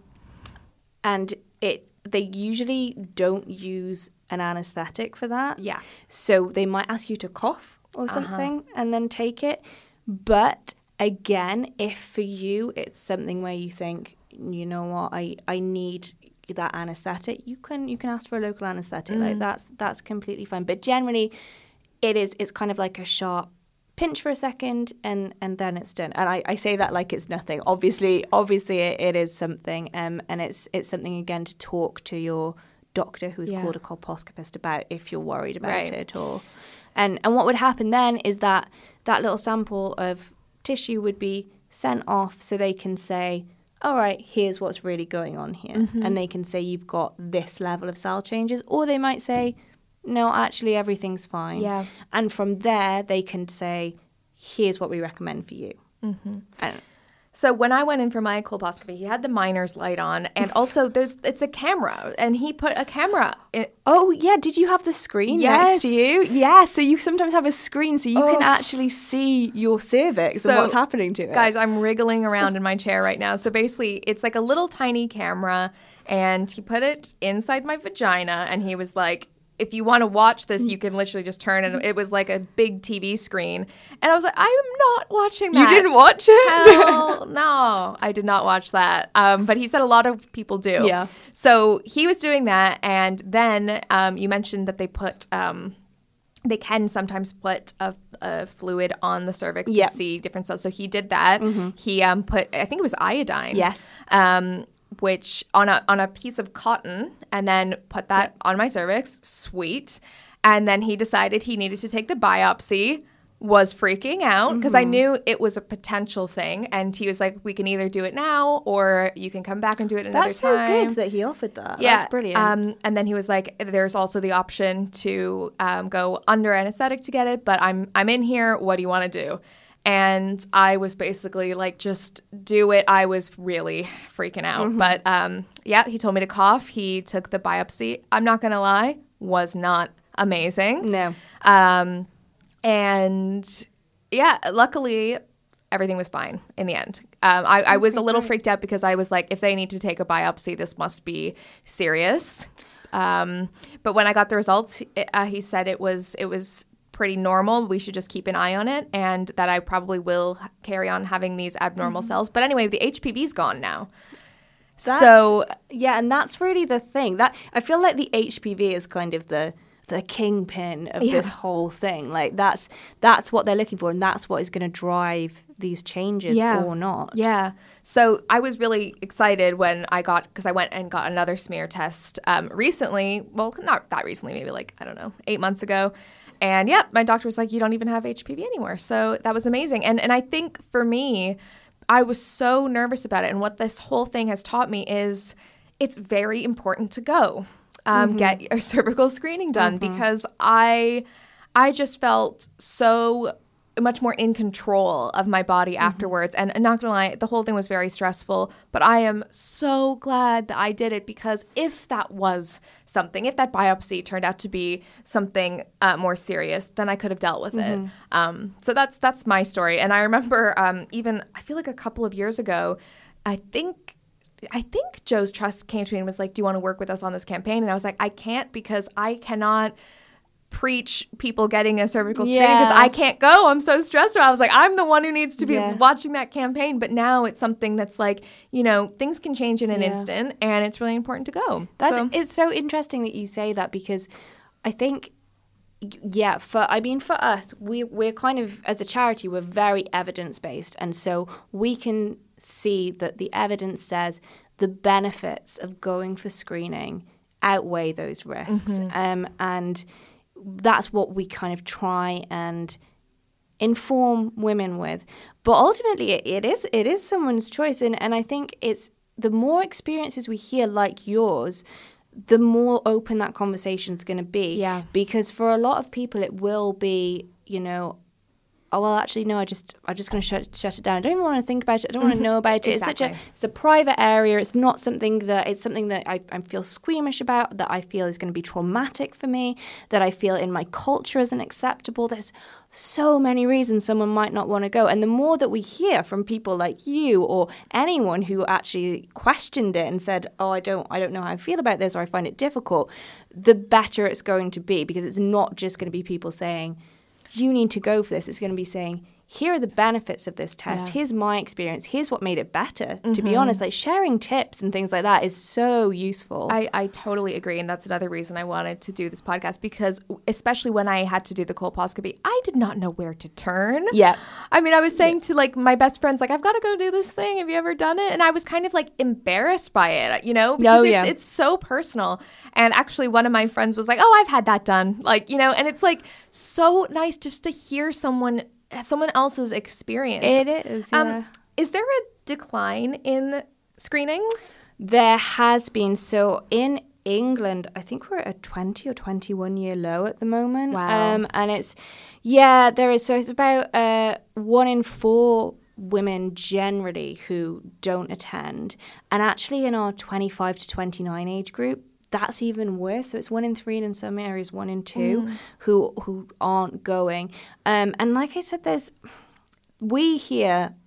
and it they usually don't use an anesthetic for that. Yeah. So they might ask you to cough or something and then take it. But again, if for you it's something where you think, you know what, I, I need that anesthetic, you can you can ask for a local anesthetic. Like that's that's completely fine. But generally, it is it's kind of like a sharp pinch for a second and and then it's done. And I, I say that like it's nothing. Obviously, obviously it, it is something. Um, and it's it's something again to talk to your doctor who's Yeah. called a colposcopist about if you're worried about Right. it or. And and what would happen then is that that little sample of tissue would be sent off so they can say, all right, here's what's really going on here. Mm-hmm. And they can say you've got this level of cell changes. Or they might say, no, actually everything's fine. Yeah. And from there, they can say, here's what we recommend for you. Mm-hmm. And So when I went in for my colposcopy, he had the miner's light on, and also there's it's a camera, and he put a camera. In, oh yeah, did you have the screen next to Yes. you? Yeah, so you sometimes have a screen so you can Oh. actually see your cervix So, and what's happening to it. Guys, I'm wriggling around in my chair right now. So basically, it's like a little tiny camera, and he put it inside my vagina, and he was like, if you want to watch this, you can literally just turn it. It was like a big T V screen. And I was like, I'm not watching that. You didn't watch it? Hell no, I did not watch that. Um, but he said a lot of people do. Yeah. So he was doing that. And then um, you mentioned that they put, um, they can sometimes put a, a fluid on the cervix Yep. to see different cells. So he did that. He um, put, I think it was iodine. Yes. Um, which on a on a piece of cotton, and then put that on my cervix. Sweet. And then he decided he needed to take the biopsy. Was freaking out because I knew it was a potential thing, and he was like, "We can either do it now, or you can come back and do it another That's so time." good that he offered that. Yeah, That's brilliant. Um, and then he was like, "There's also the option to um, go under anesthetic to get it, but I'm I'm in here. What do you want to do?" And I was basically like, just do it. I was really freaking out. Mm-hmm. But um, yeah, he told me to cough. He took the biopsy. I'm not going to lie, was not amazing. no. Um, and yeah, luckily everything was fine in the end. Um, I, I was a little freaked out because I was like, if they need to take a biopsy, this must be serious. Um, but when I got the results, it, uh, he said it was it was pretty normal. We should just keep an eye on it, and that I probably will h- carry on having these abnormal cells. But anyway, the H P V's gone now. That's, so yeah, and that's really the thing. That I feel like the H P V is kind of the the kingpin of this whole thing. Like that's that's what they're looking for, and that's what is going to drive these changes Yeah. or not. Yeah. So I was really excited when I got, because I went and got another smear test um, recently. Well, not that recently, maybe like, I don't know, eight months ago. And yeah, my doctor was like, you don't even have H P V anymore. So that was amazing. And and I think for me, I was so nervous about it. And what this whole thing has taught me is it's very important to go um, Mm-hmm. get your cervical screening done because I I just felt so much more in control of my body Mm-hmm. afterwards. And, and not gonna lie, the whole thing was very stressful, but I am so glad that I did it, because if that was something, if that biopsy turned out to be something uh, more serious, then I could have dealt with Mm-hmm. it. Um, so that's that's my story. And I remember um, even, I feel like a couple of years ago, I think I think Joe's Trust came to me and was like, do you want to work with us on this campaign? And I was like, I can't, because I cannot preach people getting a cervical screening because Yeah. I can't go. I'm so stressed out. I was like, I'm the one who needs to be Yeah. watching that campaign. But now it's something that's like, you know, things can change in an Yeah. instant, and it's really important to go. That's So- it's so interesting that you say that, because I think Yeah, for I mean, for us, we, we're kind of, as a charity, we're very evidence-based. And so we can see that the evidence says the benefits of going for screening outweigh those risks. Mm-hmm. Um, and that's what we kind of try and inform women with. But ultimately, it, it is it is someone's choice. And, and I think it's the more experiences we hear like yours, the more open that conversation is going to be. Yeah. Because for a lot of people, it will be, you know, oh, well, actually, no, I just, I'm just going to shut shut it down. I don't even want to think about it. I don't want to know about it. Exactly. It's such a, it's a private area. It's not something that, it's something that I, I feel squeamish about, that I feel is going to be traumatic for me, that I feel in my culture isn't acceptable. There's so many reasons someone might not want to go. And the more that we hear from people like you or anyone who actually questioned it and said, oh, I don't, I don't know how I feel about this, or I find it difficult, the better it's going to be, because it's not just going to be people saying, you need to go for this. It's going to be saying, here are the benefits of this test. Yeah. Here's my experience. Here's what made it better. Mm-hmm. To be honest, like sharing tips and things like that is so useful. I, I totally agree. And that's another reason I wanted to do this podcast, because especially when I had to do the colposcopy, I did not know where to turn. Yeah. I mean, I was saying yeah. to like my best friends, like, I've got to go do this thing. Have you ever done it? And I was kind of like embarrassed by it, you know, because oh, it's, yeah. it's so personal. And actually one of my friends was like, oh, I've had that done. Like, you know, and it's like so nice just to hear someone someone else's experience. It is, yeah. Um, is there a decline in screenings? There has been. So in England, I think we're at a twenty or twenty-one year low at the moment. Wow. Um, and it's, yeah, there is. So it's about uh, one in four women generally who don't attend. And actually in our twenty-five to twenty-nine age group, that's even worse. So it's one in three, and in some areas one in two mm. who who aren't going. Um, and like I said, there's we hear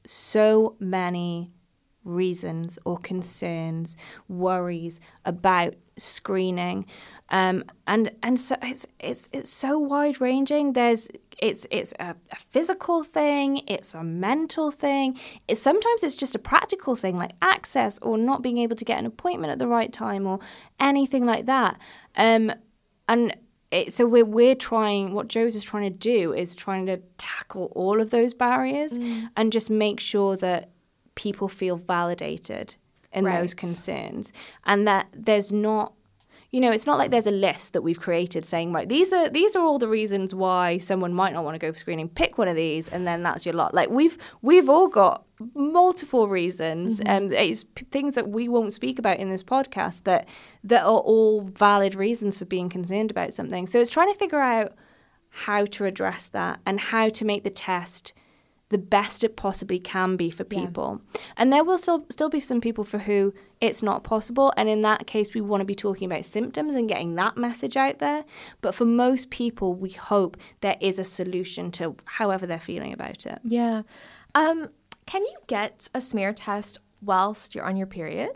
so many reasons or concerns, worries about screening, um, and and so it's it's it's so wide ranging. There's it's it's a, a physical thing, it's a mental thing. It's sometimes it's just a practical thing like access or not being able to get an appointment at the right time or anything like that. Um, and it, so we're we're trying. What Joe's is trying to do is trying to tackle all of those barriers mm. and just make sure that people feel validated in right. those concerns, and that there's not, you know, it's not like there's a list that we've created saying, right, these are these are all the reasons why someone might not want to go for screening. Pick one of these, and then that's your lot. Like we've we've all got multiple reasons, and mm-hmm. um, it's p- things that we won't speak about in this podcast that that are all valid reasons for being concerned about something. So it's trying to figure out how to address that and how to make the test the best it possibly can be for people. Yeah. And there will still still be some people for who it's not possible. And in that case, we want to be talking about symptoms and getting that message out there. But for most people, we hope there is a solution to however they're feeling about it. Yeah. Um, can you get a smear test whilst you're on your period?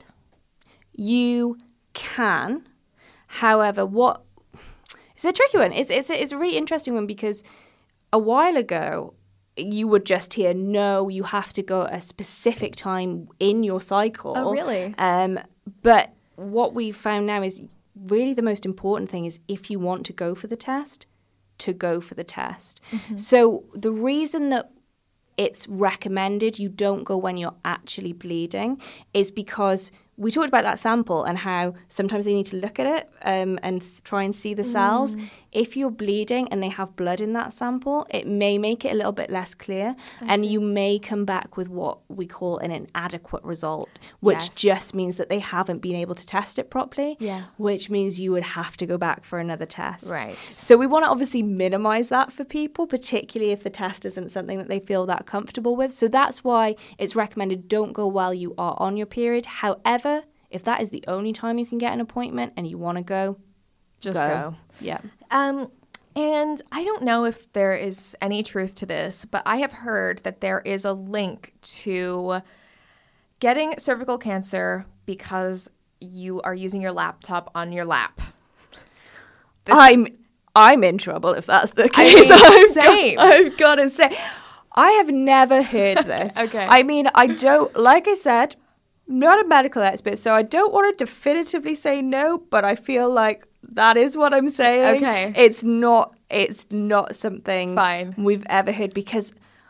You can. However, what it's a tricky one. It's it's a, it's a really interesting one, because a while ago, you would just hear, no, you have to go at a specific time in your cycle. Oh, really? Um, but what we found now is really the most important thing is if you want to go for the test, to go for the test. Mm-hmm. So the reason that it's recommended you don't go when you're actually bleeding is because we talked about that sample and how sometimes they need to look at it um, and s- try and see the cells. Mm. If you're bleeding and they have blood in that sample, it may make it a little bit less clear, I and see. You may come back with what we call an inadequate result, which yes. just means that they haven't been able to test it properly, yeah. which means you would have to go back for another test. Right. So we want to obviously minimize that for people, particularly if the test isn't something that they feel that comfortable with. So that's why it's recommended don't go while you are on your period. However, if that is the only time you can get an appointment and you want to go, just go. go. Yeah. Um, and I don't know if there is any truth to this, but I have heard that there is a link to getting cervical cancer because you are using your laptop on your lap. This I'm I'm in trouble if that's the case. I mean, I've same. Got, I've got to say, I have never heard this. Okay. I mean, I don't, like I said, I'm not a medical expert, so I don't want to definitively say no, but I feel like That is what I'm saying. Okay. It's not, it's not something Fine. we've ever heard because,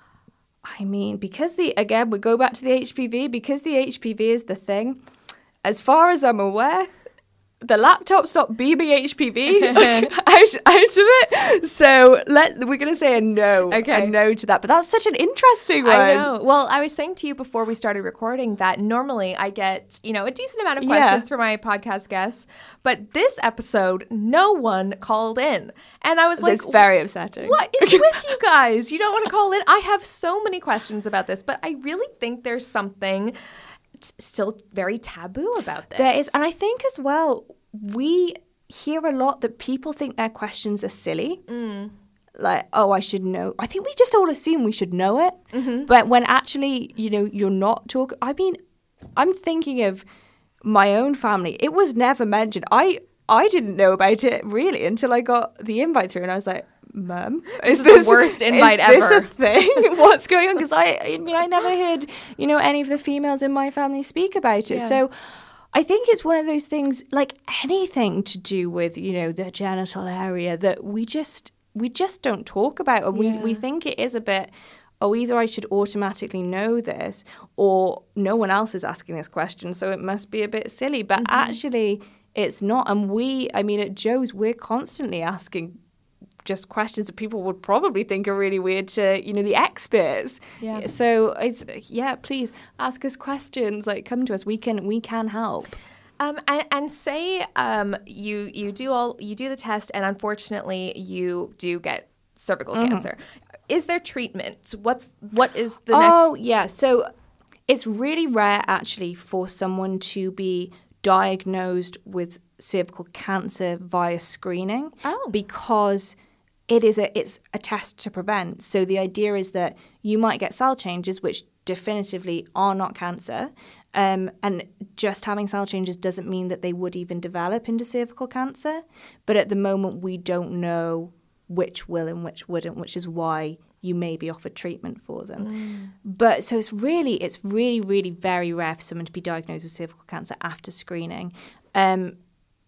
I mean, because the, again, we go back to the H P V, because the H P V is the thing, as far as I'm aware, the laptop stopped beaming H P V out, out of it. So let we're going to say a no, Okay. a no to that. But that's such an interesting one. I know. Well, I was saying to you before we started recording that normally I get, you know, a decent amount of Yeah. questions for my podcast guests, but this episode, no one called in. And I was like, It's very upsetting. what is with you guys? You don't want to call in? I have so many questions about this, but I really think there's something t- still very taboo about this. There is, and I think as well, we hear a lot that people think their questions are silly. Mm. Like, oh, I should know. I think we just all assume we should know it. Mm-hmm. But when actually, you know, you're not talking. I mean, I'm thinking of my own family. It was never mentioned. I I didn't know about it really until I got the invite through, and I was like, Mum, This is the worst invite is this ever. a thing? What's going on? Because I, I mean, I never heard, you know, any of the females in my family speak about it. Yeah. So I think it's one of those things, like anything to do with, you know, the genital area that we just we just don't talk about, and Yeah. we we think it is a bit. Oh, either I should automatically know this, or no one else is asking this question, so it must be a bit silly. But Mm-hmm. actually, it's not. And we, I mean, at Joe's, we're constantly asking just questions that people would probably think are really weird to, you know, the experts. Yeah. So it's yeah, please ask us questions. Like, come to us. We can we can help. Um, and, and say um, you you do all you do the test, and unfortunately you do get cervical Mm-hmm. cancer. Is there treatment? What's what is the oh, next? yeah. So it's really rare actually for someone to be diagnosed with cervical cancer via screening. Oh. Because it is a it's a test to prevent. So the idea is that you might get cell changes which definitively are not cancer. Um, and just having cell changes doesn't mean that they would even develop into cervical cancer. But at the moment, we don't know which will and which wouldn't, which is why you may be offered treatment for them. Mm. But so it's really, it's really, really very rare for someone to be diagnosed with cervical cancer after screening. Um,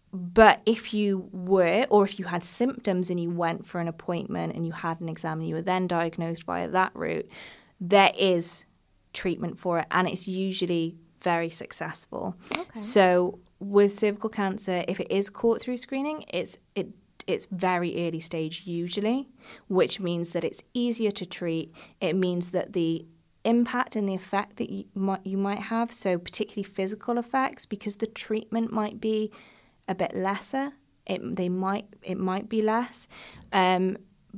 but if you were, or if you had symptoms and you went for an appointment and you had an exam and you were then diagnosed via that route, there is treatment for it, and it's usually very successful. Okay. So with cervical cancer, if it is caught through screening, it's it it's very early stage usually, which means that it's easier to treat. It means that the impact and the effect that you might you might have, so particularly physical effects, because the treatment might be a bit lesser. It they might it might be less, um,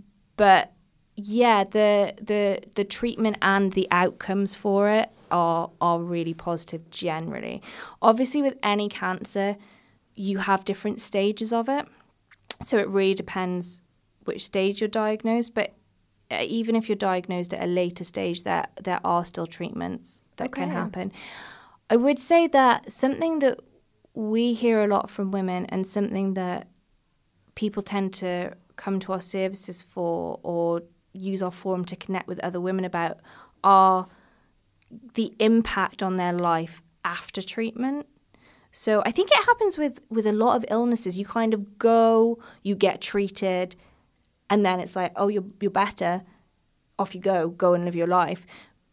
but yeah, the the the treatment and the outcomes for it are are really positive generally. Obviously, with any cancer, you have different stages of it, so it really depends which stage you're diagnosed. But uh, even if you're diagnosed at a later stage, there there are still treatments that can Okay. happen. I would say that something that we hear a lot from women, and something that people tend to come to our services for or use our forum to connect with other women about, are the impact on their life after treatment. So I think it happens with, with a lot of illnesses. You kind of go, you get treated, and then it's like, oh, you're you're better, off you go, go and live your life.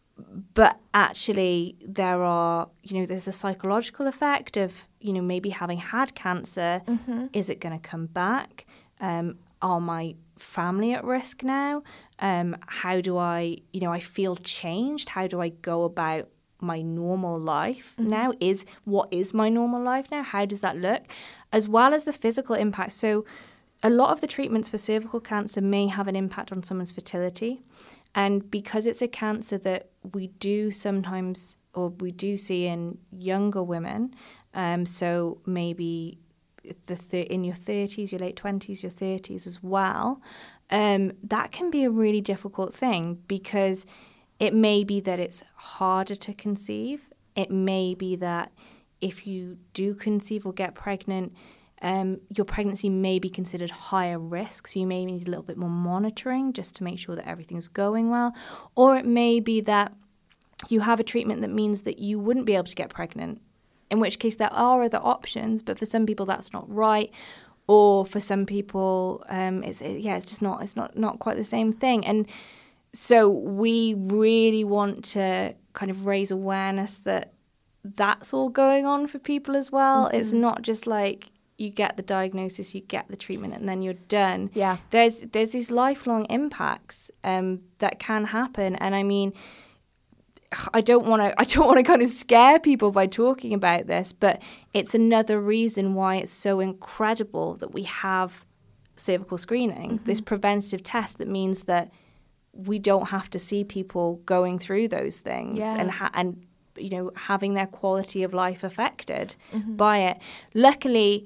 But actually, there are, you know, there's a psychological effect of, you know, maybe having had cancer. Mm-hmm. Is it going to come back? Um, are my family at risk now? Um, how do I, you know, I feel changed. How do I go about my normal life Mm-hmm. now? Is what is my normal life now? How does that look? As well as the physical impact. So a lot of the treatments for cervical cancer may have an impact on someone's fertility. And because it's a cancer that we do sometimes, or we do see in younger women, um, so maybe the th- in your thirties, your late twenties, your thirties as well, um, that can be a really difficult thing, because it may be that it's harder to conceive. It may be that if you do conceive or get pregnant, Um, your pregnancy may be considered higher risk, so you may need a little bit more monitoring just to make sure that everything's going well. Or it may be that you have a treatment that means that you wouldn't be able to get pregnant, in which case there are other options, but for some people that's not right. or for some people, um, it's it, yeah, it's just not it's not not quite the same thing. And so we really want to kind of raise awareness that that's all going on for people as well. Mm-hmm. It's not just like you get the diagnosis, you get the treatment, and then you're done. Yeah, there's there's these lifelong impacts um, that can happen, and I mean, I don't want to I don't want to kind of scare people by talking about this, but it's another reason why it's so incredible that we have cervical screening, mm-hmm. this preventative test that means that we don't have to see people going through those things yeah. and ha- and you know having their quality of life affected mm-hmm. by it. Luckily,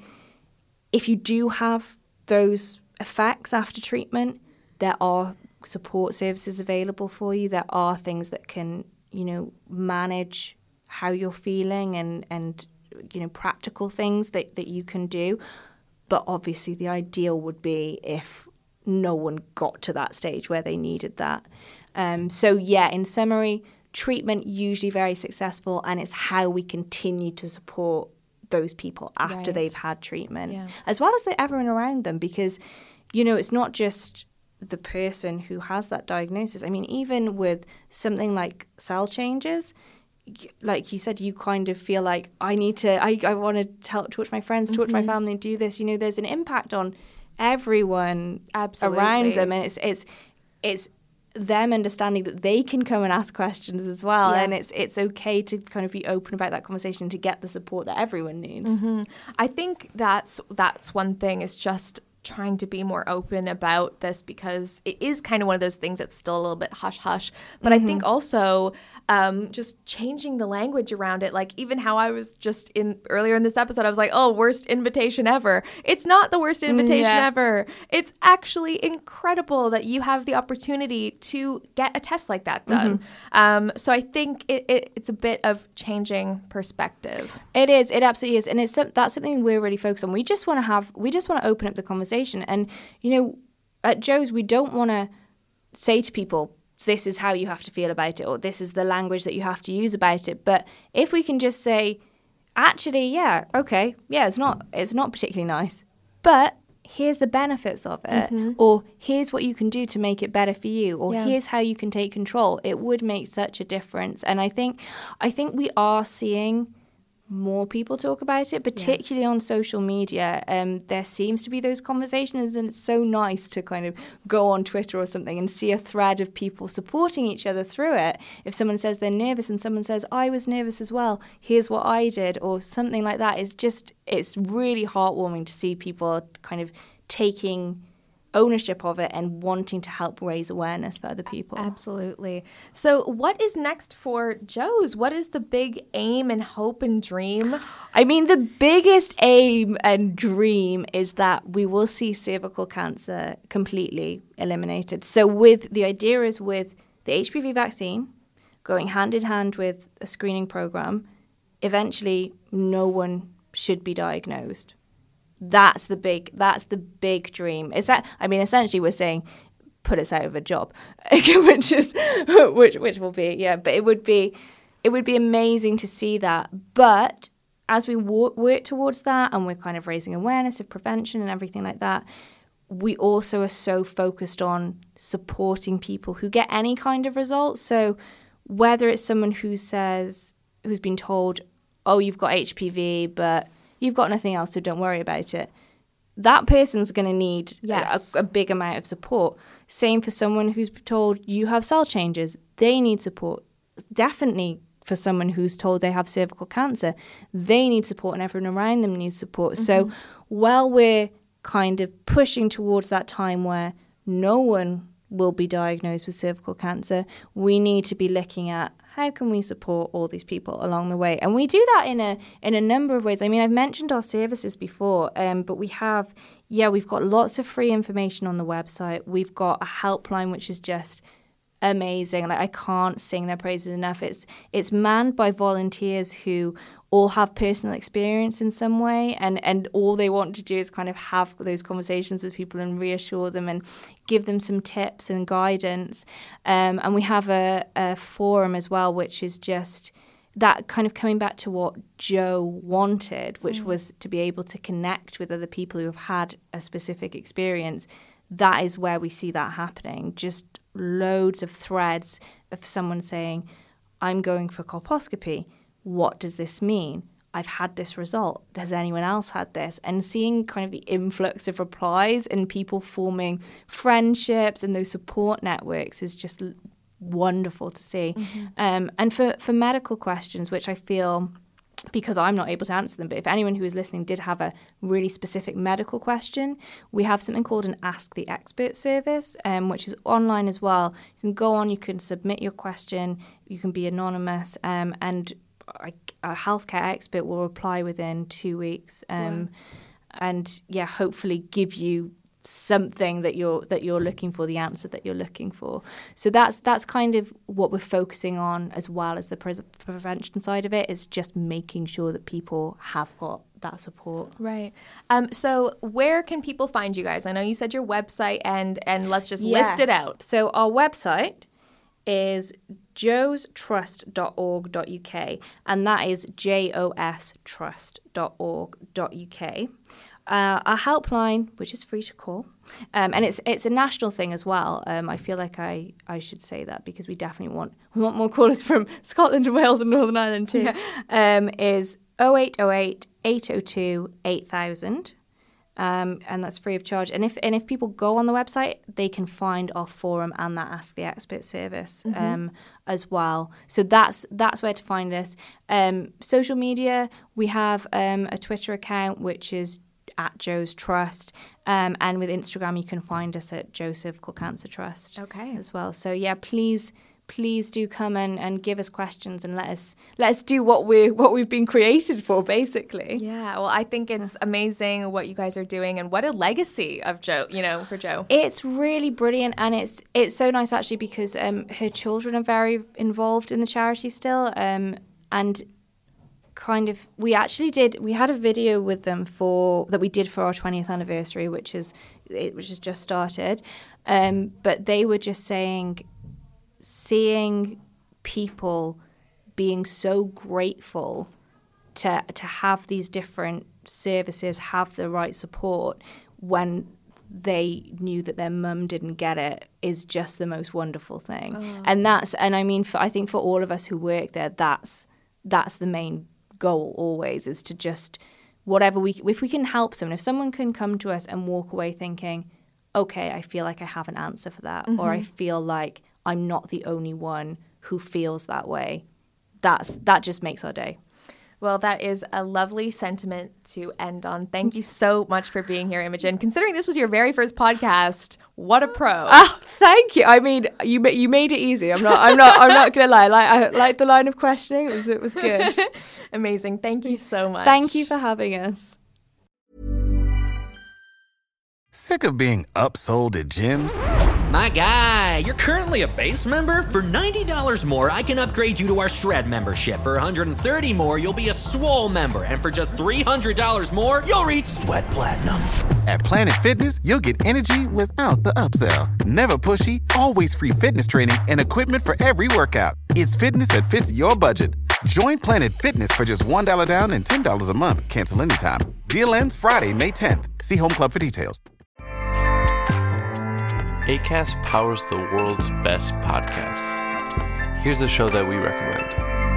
if you do have those effects after treatment, there are support services available for you. There are things that can, you know, manage how you're feeling and, and you know, practical things that, that you can do. But obviously the ideal would be if no one got to that stage where they needed that. Um, so, yeah, in summary, treatment usually very successful, and it's how we continue to support those people after right. they've had treatment, yeah. as well as the everyone around them, because, you know, it's not just the person who has that diagnosis. I mean, even with something like cell changes, like you said, you kind of feel like, I need to, I, I want to tell, talk to my friends, talk mm-hmm. to my family, and do this. You know, there's an impact on everyone Absolutely. around them, and it's it's it's them understanding that they can come and ask questions as well, yeah. and it's it's okay to kind of be open about that conversation and to get the support that everyone needs. Mm-hmm. I think that's that's one thing, is just trying to be more open about this, because it is kind of one of those things that's still a little bit hush hush. But mm-hmm. I think also um, just changing the language around it, like even how I was just in earlier in this episode, I was like, oh, worst invitation ever. It's not the worst invitation yeah. ever. It's actually incredible that you have the opportunity to get a test like that done. Mm-hmm. Um, so I think it, it, it's a bit of changing perspective. It is. It absolutely is. And it's that's something we're really focused on. We just want to have, we just want to open up the conversation. And, you know, at Joe's, we don't want to say to people, this is how you have to feel about it, or this is the language that you have to use about it. But if we can just say, actually, yeah, okay, yeah, it's not it's not particularly nice, but here's the benefits of it, mm-hmm. or here's what you can do to make it better for you, or yeah. here's how you can take control, it would make such a difference. And I think I think we are seeing more people talk about it, particularly yeah. on social media. Um, there seems to be those conversations, and it's so nice to kind of go on Twitter or something and see a thread of people supporting each other through it. If someone says they're nervous and someone says, I was nervous as well, here's what I did, or something like that, it's just, it's really heartwarming to see people kind of taking ownership of it and wanting to help raise awareness for other people. Absolutely. So what is next for Joe's? What is the big aim and hope and dream? I mean, the biggest aim and dream is that we will see cervical cancer completely eliminated. So with the idea is with the H P V vaccine going hand in hand with a screening program, eventually no one should be diagnosed. That's the big. That's the big dream. Is that? I mean, essentially, we're saying, put us out of a job, which is, which which will be, yeah. But it would be, it would be amazing to see that. But as we work, work towards that, and we're kind of raising awareness of prevention and everything like that, we also are so focused on supporting people who get any kind of results. So whether it's someone who says, who's been told, oh, you've got H P V, but you've got nothing else, so don't worry about it. That person's going to need yes. a, a big amount of support. Same for someone who's told you have cell changes. They need support. Definitely for someone who's told they have cervical cancer, they need support, and everyone around them needs support. Mm-hmm. So while we're kind of pushing towards that time where no one will be diagnosed with cervical cancer, we need to be looking at how can we support all these people along the way? And we do that in a in a number of ways. I mean, I've mentioned our services before, um, but we have, yeah, we've got lots of free information on the website. We've got a helpline, which is just amazing. Like, I can't sing their praises enough. It's it's manned by volunteers who all have personal experience in some way, and, and all they want to do is kind of have those conversations with people and reassure them and give them some tips and guidance. Um, and we have a, a forum as well, which is just that kind of coming back to what Jo wanted, which mm. was to be able to connect with other people who have had a specific experience, that is where we see that happening. Just loads of threads of someone saying, I'm going for colposcopy. What does this mean? I've had this result. Has anyone else had this? And seeing kind of the influx of replies and people forming friendships and those support networks is just wonderful to see. Mm-hmm. Um, and for, for medical questions, which I feel, because I'm not able to answer them, but if anyone who is listening did have a really specific medical question, we have something called an Ask the Expert service, um, which is online as well. You can go on, you can submit your question, you can be anonymous, um, and a healthcare expert will reply within two weeks, um, wow. and yeah, hopefully give you something that you're that you're looking for, the answer that you're looking for. So that's that's kind of what we're focusing on, as well as the pre- prevention side of it, is just making sure that people have got that support. Right. Um, so where can people find you guys? I know you said your website, and and let's just yes. list it out. So our website is jos trust dot org dot u k, and that is J O S trust dot org dot u k. Uh, our helpline, which is free to call, um, and it's it's a national thing as well. Um, I feel like I, I should say that because we definitely want we want more callers from Scotland and Wales and Northern Ireland too. Yeah. Um, is oh eight oh eight, eight oh two, eight thousand. Um, and that's free of charge. And if and if people go on the website, they can find our forum and that Ask the Expert service mm-hmm. um, as well. So that's that's where to find us. Um, social media, we have um, a Twitter account, which is at Jo's Trust. Um, and with Instagram, you can find us at Jo Cervical Cancer Trust okay. as well. So yeah, please... Please do come and, and give us questions and let us let us do what we what we've been created for, basically. Yeah, well, I think it's amazing what you guys are doing, and what a legacy of Jo, you know, for Jo. It's really brilliant, and it's it's so nice actually because um, her children are very involved in the charity still, um, and kind of we actually did we had a video with them for that we did for our twentieth anniversary, which is it which has just started, um, but they were just saying. Seeing people being so grateful to to have these different services, have the right support when they knew that their mum didn't get it is just the most wonderful thing. Oh. And that's and I mean for, I think for all of us who work there, that's that's the main goal always, is to just whatever we if we can help someone, if someone can come to us and walk away thinking, okay, I feel like I have an answer for that, mm-hmm. or I feel like I'm not the only one who feels that way. That's that just makes our day. Well, that is a lovely sentiment to end on. Thank you so much for being here, Imogen. Considering this was your very first podcast, what a pro! Ah, thank you. I mean, you you made it easy. I'm not. I'm not. I'm not gonna lie. Like I like the line of questioning. It was it was good. Amazing. Thank you so much. Thank you for having us. Sick of being upsold at gyms? My guy, you're currently a base member. For ninety dollars more, I can upgrade you to our Shred membership. For one hundred thirty dollars more, you'll be a Swole member. And for just three hundred dollars more, you'll reach Sweat Platinum. At Planet Fitness, you'll get energy without the upsell. Never pushy, always free fitness training and equipment for every workout. It's fitness that fits your budget. Join Planet Fitness for just one dollar down and ten dollars a month. Cancel anytime. Deal ends Friday, May tenth. See Home Club for details. Acast powers the world's best podcasts. Here's a show that we recommend.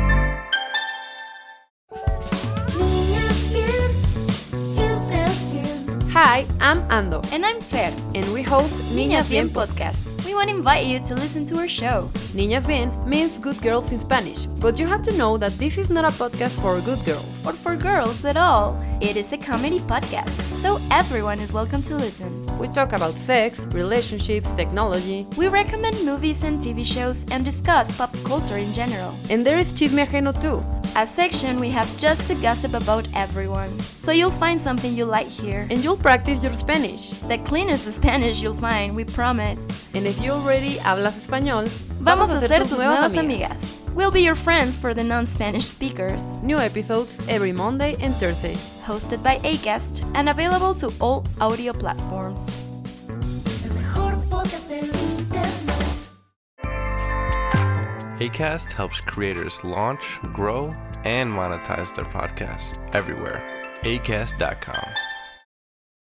Hi, I'm Ando. And I'm Fer. And we host Niñas Bien podcast. We want to invite you to listen to our show. Niñas Bien means good girls in Spanish, but you have to know that this is not a podcast for good girls. Or for girls at all. It is a comedy podcast, so everyone is welcome to listen. We talk about sex, relationships, technology. We recommend movies and T V shows and discuss pop culture in general. And there is Chisme Ajeno too. A section we have just to gossip about everyone. So you'll find something you like here. And you'll practice your Spanish. The cleanest Spanish you'll find, we promise. And if you already hablas español, vamos a ser tus nuevas amigas. We'll be your friends for the non-Spanish speakers. New episodes every Monday and Thursday. Hosted by Acast and available to all audio platforms. Acast helps creators launch, grow, and monetize their podcasts everywhere. acast dot com.